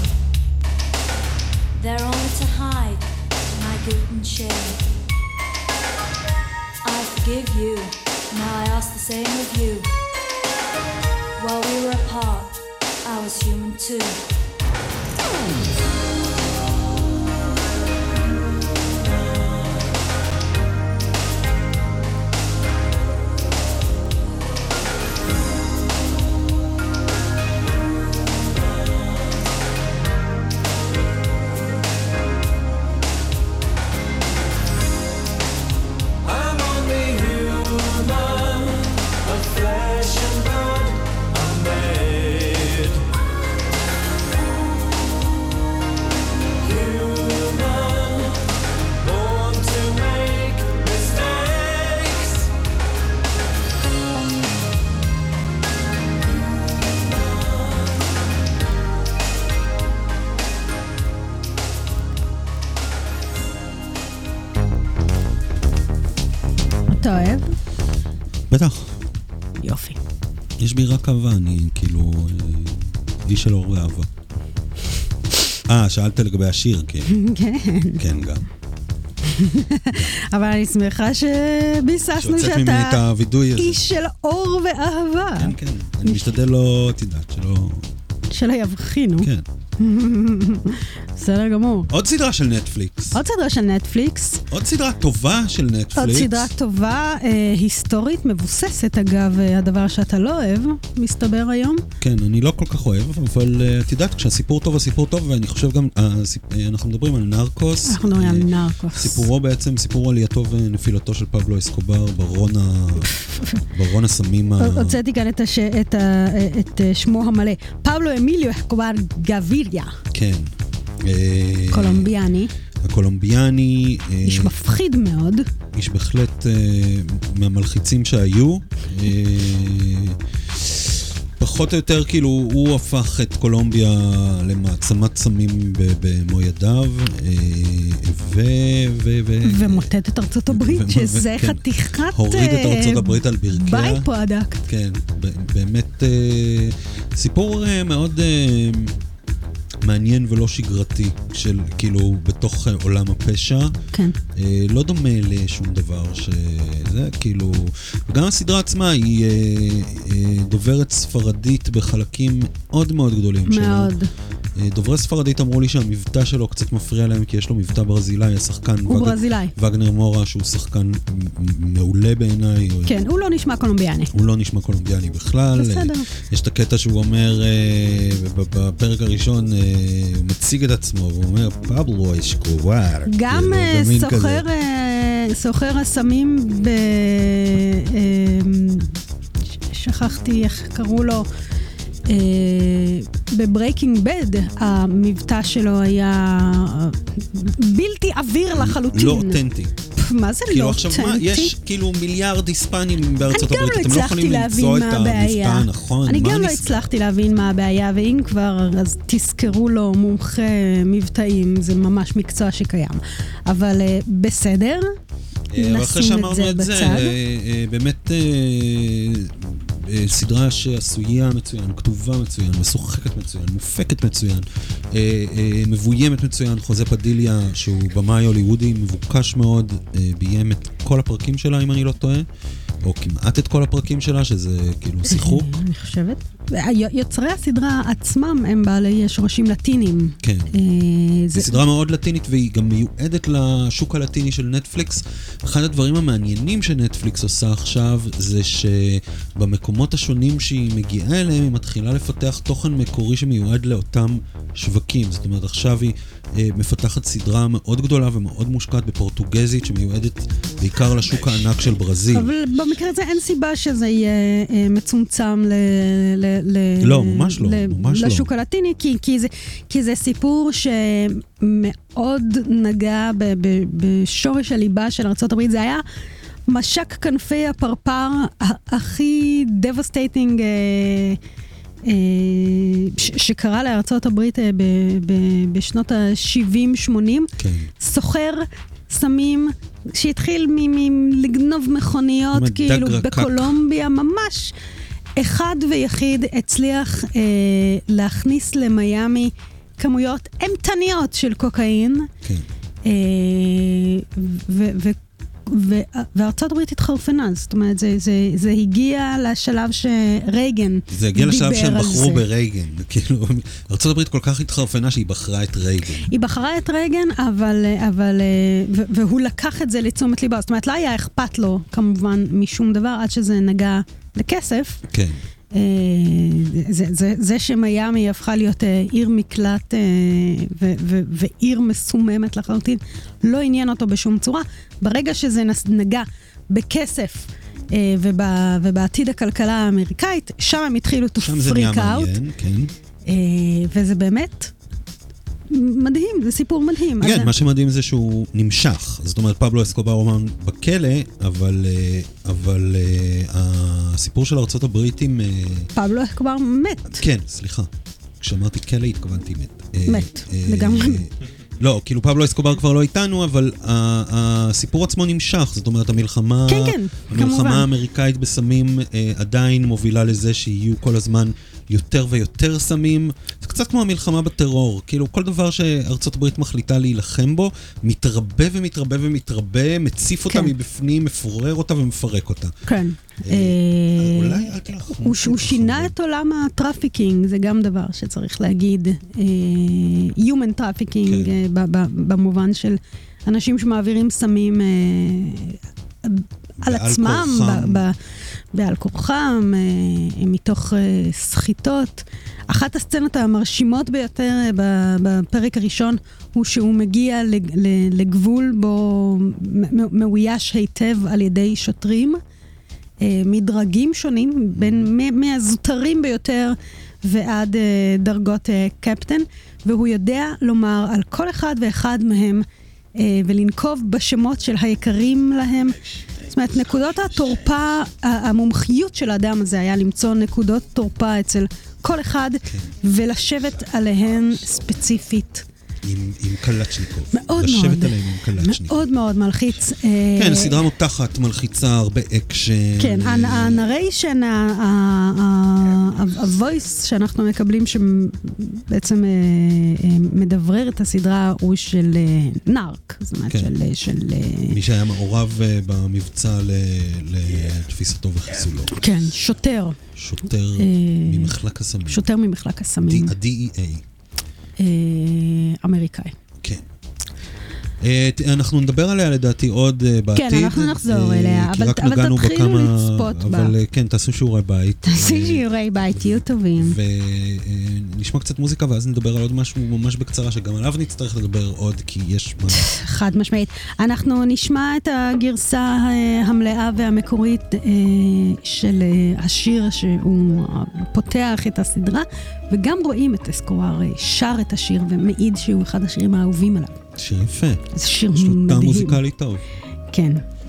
They're only to hide my guilt and shame. I forgive you, now I ask the same of you. While we were apart, I was human too. אתה אוהב? בטח. יופי. יש בי רק אהבה, אני כאילו איש של אור ואהבה. שאלת לגבי השיר, כן. כן. כן, גם. אבל אני שמחה שביססנו שאתה איש של אור ואהבה. כן, כן. אני משתדל לא, תדעת, שלא יבחינו. כן. בסדר גמור. עוד סדרה של נטפליקס. עוד סדרה טובה של נטפליקס. עוד סדרה טובה, היסטורית, מבוססת אגב, הדבר שאתה לא אוהב, מסתבר היום. כן, אני לא כל כך אוהב, אבל את יודעת, כשהסיפור טוב, הסיפור טוב, ואני חושב גם, אנחנו מדברים על נרקוס. אנחנו מדברים על נרקוס. סיפורו בעצם, סיפור עלייתו ונפילתו של פבלו אסקובר, ברון הסמים. הוצאתי כאן את שמו המלא. פבלו אמיליו אסקובר גביריה. כן. קולומביאני. הקולומביאני. איש מפחיד מאוד. איש בהחלט מהמלחיצים שהיו. פחות או יותר כאילו הוא הפך את קולומביה למעצמת סמים במו ידיו. ומוטט את ארצות הברית, שזה חתיכת הוריד את ארצות הברית על ברכיה. ביי פרודקט. כן, באמת סיפור מאוד מעניין ולא שגרתי, של כאילו בתוך עולם הפשע. כן. לא דומה לשום דבר שזה כאילו, וגם הסדרה עצמה היא דוברת ספרדית בחלקים מאוד מאוד גדולים. מאוד. דוברי ספרדית אמרו לי שהמבטא שלו קצת מפריע להם, כי יש לו מבטא ברזילאי, השחקן הוא ברזילאי. וגנר מורה, שהוא שחקן מעולה בעיניי. כן, הוא לא נשמע קולומביאני. הוא לא נשמע קולומביאני בכלל. בסדר. יש את הקטע שהוא אומר, בפרק הראשון, הוא מציג את עצמו, והוא אומר, פבלו אסקובר. גם סוחר הסמים שכחתי איך קראו לו, בברייקינג בד, המבטא שלו היה בלתי אוויר לחלוטין. לא אותנטי. מה זה לא אותנטי? עכשיו, יש כאילו מיליארד היספנים בארצות הברית, אתם לא יכולים למצוא את המבטא הנכון. אני גם לא הצלחתי להבין מה הבעיה, ואם כבר, אז תזכרו לו מומחה מבטאים, זה ממש מקצוע שקיים. אבל בסדר, נשים את זה בצד. באמת סדרה שעשויה מצוין, כתובה מצוין, משוחקת מצוין, מופקת מצוין, מבוימת מצוין. חוזה פדיליה, שהוא במאי הוליוודי, מבוקש מאוד, ביים את כל הפרקים שלה, אם אני לא טועה, או כמעט את כל הפרקים שלה, שזה כאילו שיחוק. אני חושבת. יוצרי הסדרה עצמם הם בעלי שורשים לטינים. כן. זו סדרה מאוד לטינית, והיא גם מיועדת לשוק הלטיני של נטפליקס. אחד הדברים המעניינים שנטפליקס עושה עכשיו, זה שבמקומות השונים שהיא מגיעה אליהם, היא מתחילה לפתח תוכן מקורי שמיועד לאותם שווקים. זאת אומרת, עכשיו היא מפתחת סדרה מאוד גדולה ומאוד מושקעת בפורטוגזית, שמיועדת בעיקר לשוק הענק של ברזיל. אבל במקרה הזה אין סיבה שזה יהיה מצומצם לא, ממש לא, ממש לא. לשוק הלטיני, כי זה סיפור שמאוד נגע בשורש הליבה של ארצות הברית. זה היה משק כנפי הפרפר הכי devastating שקרה לארצות הברית בשנות ה-70-80. כן. סוחר סמים שהתחיל לגנוב מכוניות כאילו בקולומביה, ממש אחד ויחיד הצליח להכניס למיימי כמויות אמתניות של קוקאין. כן. וארצות הברית התחרפנה, זאת אומרת, זה הגיע לשלב שרייגן זה הגיע לשלב שהם בחרו ברייגן. כאילו, ארצות הברית כל כך התחרפנה שהיא בחרה את רייגן. היא בחרה את רייגן, והוא לקח את זה לתשומת ליבה. זאת אומרת, לא היה אכפת לו, כמובן, משום דבר, עד שזה נגע לכסף. כן. זה שמיימי הפכה להיות עיר מקלט ועיר מסוממת לחלוטין, לא עניין אותו בשום צורה. ברגע שזה נגע בכסף ובעתיד הכלכלה האמריקאית, שם הם התחילו to freak out. וזה באמת מדהים, זה סיפור מדהים. כן, מה שמדהים זה שהוא נמשך. זאת אומרת, פבלו אסקובר אומן בכלא, אבל הסיפור של ארצות הברית עם... פבלו אסקובר מת. כן, סליחה. כשאמרתי כלא התכוונתי מת. מת, לגמרי. לא, כאילו פבלו אסקובר כבר לא איתנו, אבל הסיפור עצמו נמשך, זאת אומרת, המלחמה האמריקאית בסמים עדיין מובילה לזה שיהיו כל הזמן יותר ויותר סמים. זה קצת כמו המלחמה בטרור, כאילו כל דבר שארצות הברית מחליטה להילחם בו, מתרבה ומתרבה ומתרבה, מציף אותה מבפנים, מפורר אותה ומפרק אותה. כן. אולי אל תלכו. הוא שינה את עולם הטראפיקינג, זה גם דבר שצריך להגיד. Human trafficking, במובן של אנשים שמעבירים סמים על עצמם, בעל כורחם, מתוך סחיטות. אחת הסצנות המרשימות ביותר בפרק הראשון הוא שהוא מגיע לגבול בו מאויש היטב על ידי שוטרים, מדרגים שונים, בין מהזוטרים ביותר ועד דרגות קפטן, והוא יודע לומר על כל אחד ואחד מהם ולנקוב בשמות של היקרים להם. זאת אומרת, נקודות התורפה, המומחיות של האדם הזה היה למצוא נקודות תורפה אצל כל אחד ולשבת עליהן ספציפית. עם קלצ'ניקוב. מאוד לשבת עליהם עם קלצ'ניקוב. מאוד מאוד מלחיץ. כן, סדרה מותחת, מלחיצה, הרבה אקשן. כן, הנריישן, הוויס שאנחנו מקבלים שבעצם מדברר את הסדרה הוא של נארק. זאת אומרת, של... מי שהיה מעורב במבצע לתפיסתו וחיסולו. כן, שוטר. שוטר ממחלק הסמים. שוטר ממחלק הסמים. ה-DEA. אמריקאי. כן. אנחנו נדבר עליה לדעתי עוד בעתיד. כן, אנחנו נחזור אליה, אבל תתחילו לצפות בה. אבל כן, תעשו שיעורי בית. תעשו שיעורי בית, תהיו טובים. ונשמע קצת מוזיקה, ואז נדבר על עוד משהו ממש בקצרה, שגם עליו נצטרך לדבר עוד, כי יש... חד משמעית. אנחנו נשמע את הגרסה המלאה והמקורית של השיר שהוא פותח את הסדרה, וגם רואים את אסקובר שר את השיר, ומעיד שהוא אחד השירים האהובים עליו. שיר יפה. זה שיר מדהים. יש לו טעם מדהים. מוזיקלי טוב. כן.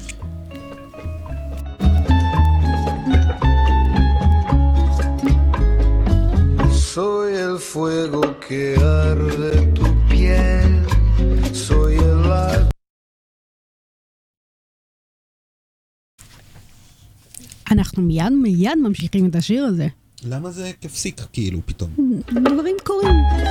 Soy el fuego que arde tu piel, soy el agua. אנחנו מיד ממשיכים את השיר הזה. למה זה כפסיק כאילו פתאום? דברים קורים.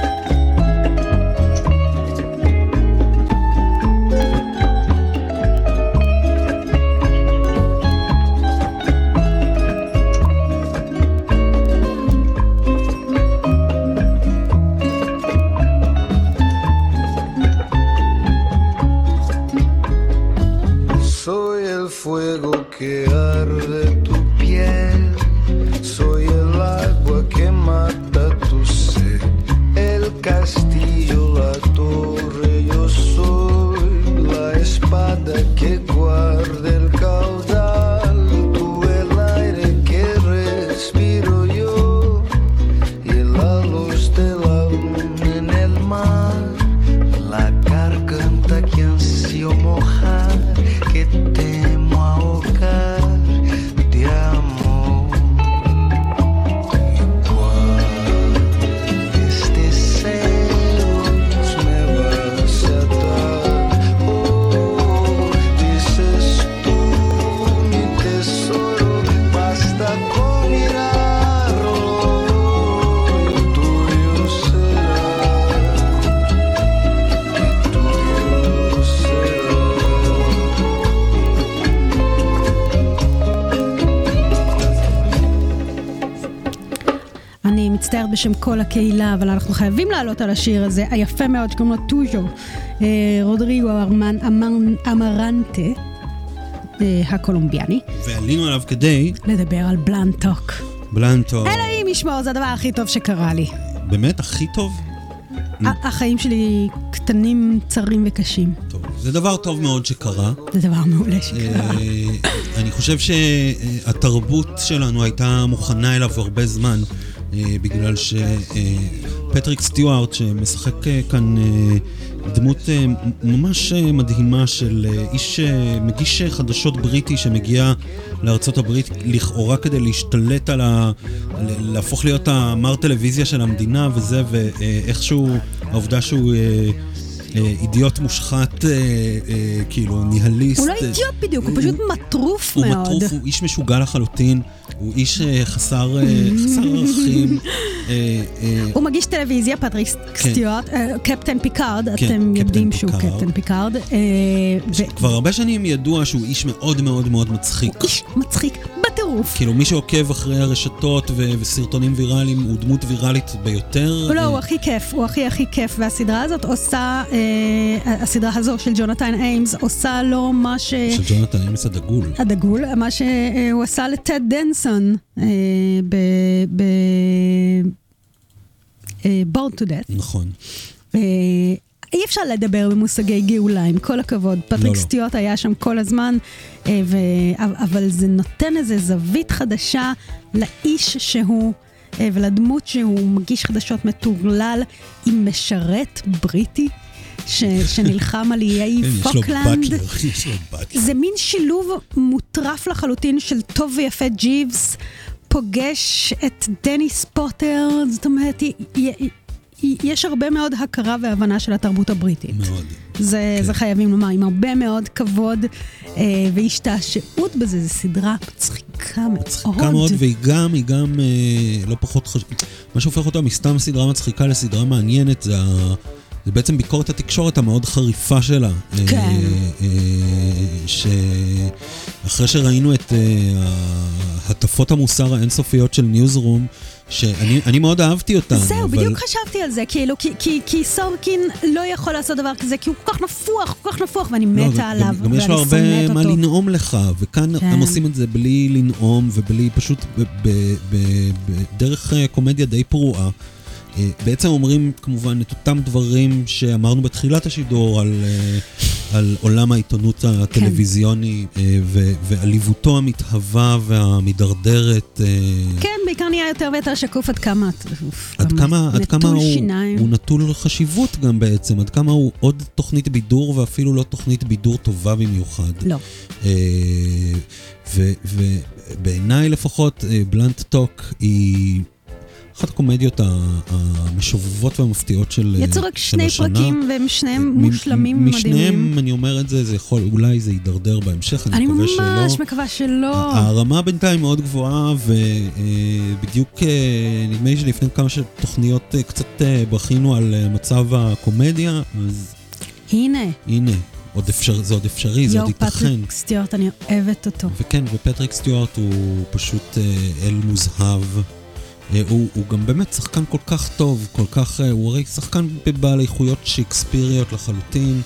Soy el fuego que arde tu piel, soy el agua que mata tu sed, el castillo, la torre, yo soy la espada que guarda el caudal, tú el aire que respiro yo y la luz de la luna en el mar, la garganta que ansio mojar, que temo ahogar de amor. Y cuando estés celos me vas a dar, oh, dices tú mi tesoro, basta con mirarlo y tuyo será, y tuyo será. אני מצטערת בשם כל הקהילה, אבל אנחנו חייבים לעלות על השיר הזה, היפה מאוד, שקוראים לו טוז'ו, רודריגו אמרנטה, הקולומביאני. ועלינו עליו כדי... לדבר על בלנטוק. בלנטוק. אלוהים ישמור, זה הדבר הכי טוב שקרה לי. באמת הכי טוב? החיים שלי קטנים, צרים וקשים. טוב, זה דבר טוב מאוד שקרה. זה דבר מעולה שקרה. אני חושב שהתרבות שלנו הייתה מוכנה אליו הרבה זמן, בגלל שפטריק סטיוארט שמשחק כאן דמות ממש מדהימה של איש מגיש חדשות בריטי שמגיע לארצות הברית לכאורה כדי להשתלט על להפוך להיות המר טלוויזיה של המדינה וזה, ואיכשהו העובדה שהוא אידיוט מושחת, כאילו ניהליסט. הוא לא אידיוט בדיוק, הוא פשוט מטרוף מאוד. הוא מטרוף, הוא איש משוגע לחלוטין, הוא איש חסר ערכים. הוא מגיש טלוויזיה, פטריק סטיוארט, קפטן פיקארד, אתם יודעים שהוא קפטן פיקארד. כבר הרבה שנים ידוע שהוא איש מאוד מאוד מאוד מצחיק. הוא איש מצחיק בטירוף. כאילו מי שעוקב אחרי הרשתות וסרטונים ויראליים, הוא דמות ויראלית ביותר. לא, הוא הכי כיף, הוא הכי כיף, והסדרה הזאת עושה, הסדרה הזו של ג'ונתן איימס עושה לו מה ש... של ג'ונתן איימס הדגול. הדגול, מה שהוא עשה לטד דנסון Born to Death. נכון. אי אפשר לדבר במושגי גאולה, עם כל הכבוד. פטריק סטיוארט היה שם כל הזמן, אבל זה נותן איזו זווית חדשה לאיש שהוא, ולדמות שהוא מגיש חדשות מטורלל עם משרת בריטי, שנלחם על איי פוקלנד. זה מין שילוב מוטרף לחלוטין של טוב ויפה ג'יבס, פוגש את דניס פוטר, זאת אומרת, יש הרבה מאוד הכרה והבנה של התרבות הבריטית. מאוד. זה חייבים לומר, עם הרבה מאוד כבוד והשתעשעות בזה, זו סדרה מצחיקה מאוד. מצחיקה מאוד, והיא גם לא פחות חשוב. מה שהופך אותה מסתם סדרה מצחיקה לסדרה מעניינת, זה בעצם ביקורת התקשורת המאוד חריפה שלה. כן. שאחרי שראינו את הטפות המוסר האינסופיות של ניוזרום, שאני מאוד אהבתי אותם. זהו, בדיוק חשבתי על זה, כאילו, כי סורקין לא יכול לעשות דבר כזה, כי הוא כל כך נפוח, ואני מתה עליו, גם יש לו הרבה מה לנאום לך, וכאן הם עושים את זה בלי לנאום, ובלי פשוט בדרך קומדיה די פרועה. בעצם אומרים כמובן את אותם דברים שאמרנו בתחילת השידור על עולם העיתונות הטלוויזיוני ועליבותו המתהווה והמדרדרת. כן, בעיקר נהיה יותר ויותר שקוף עד כמה הוא נטול חשיבות גם בעצם, עד כמה הוא עוד תוכנית בידור ואפילו לא תוכנית בידור טובה במיוחד. לא. ובעיניי לפחות בלנט טוק היא אחת הקומדיות המשובבות והמפתיעות של השנה. יצאו רק 2 פרקים והם שניהם מושלמים ומדהימים. משניהם, אני אומר את זה, זה יכול, אולי זה יידרדר בהמשך, אני ממש מקווה שלא. הרמה בינתיים מאוד גבוהה, ובדיוק נדמה לי שלפני כמה תוכניות קצת ברכינו על מצב הקומדיה, אז... הנה. זה עוד אפשרי, זה עוד ייתכן. פטריק סטיוארט, אני אוהבת אותו. וכן, ופטריק סטיוארט הוא פשוט אל מוזהב. הוא גם באמת שחקן כל כך טוב, הוא הרי שחקן בבעל איכויות שייקספיריות לחלוטין,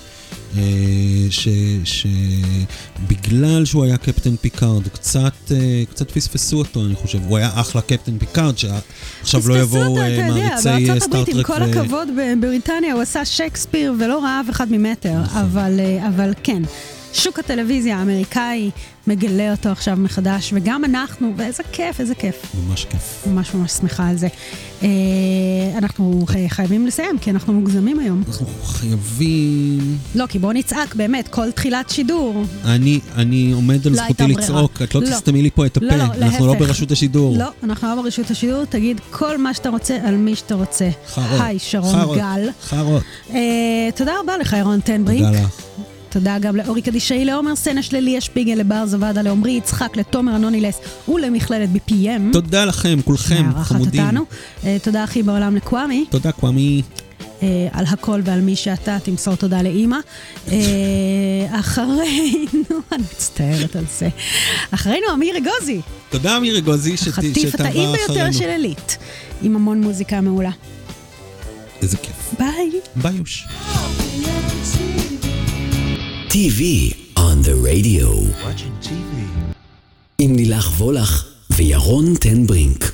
שבגלל שהוא היה קפטן פיקארד, קצת פספסו אותו, אני חושב. הוא היה אחלה קפטן פיקארד, שעכשיו לא יבואו מעריצי סטארט-טרק. עם כל הכבוד בבריטניה, הוא עשה שייקספיר ולא ראה אף אחד ממטר, אבל כן. שוק הטלוויזיה האמריקאי מגלה אותו עכשיו מחדש, וגם אנחנו, ואיזה כיף. ממש כיף. ממש שמחה על זה. אנחנו חייבים לסיים, כי אנחנו מוגזמים היום. אנחנו חייבים... לא, כי בואו נצעק באמת, כל תחילת שידור. אני עומד על זכותי לצעוק, את לא תסתמי לי פה את הפה, אנחנו לא ברשות השידור. לא, אנחנו לא ברשות השידור, תגיד כל מה שאתה רוצה על מי שאתה רוצה. היי, שרון גל. חרות. תודה רבה לך, ירון טנברינק. תודה לך. תודה גם לאורי קדישאי, לעומר סנש, לליה שפיגל, לבר זוואדה, לעומרי יצחק, לתומר אנונילס ולמכללת BPM. תודה לכם, כולכם, חמודים. תודה הכי בעולם לקוואמי. תודה קוואמי. על הכל ועל מי שאתה, תמסור תודה לאמא. אחרינו, אני מצטערת על זה. אחרינו אמיר אגוזי. תודה אמיר אגוזי שתבע אחרינו. החטיף הטעים ביותר של אלית, עם המון מוזיקה מעולה. איזה כיף. ביי. ביוש. TV on the radio. Watching TV. עם לילך וולך וירון טנברינק.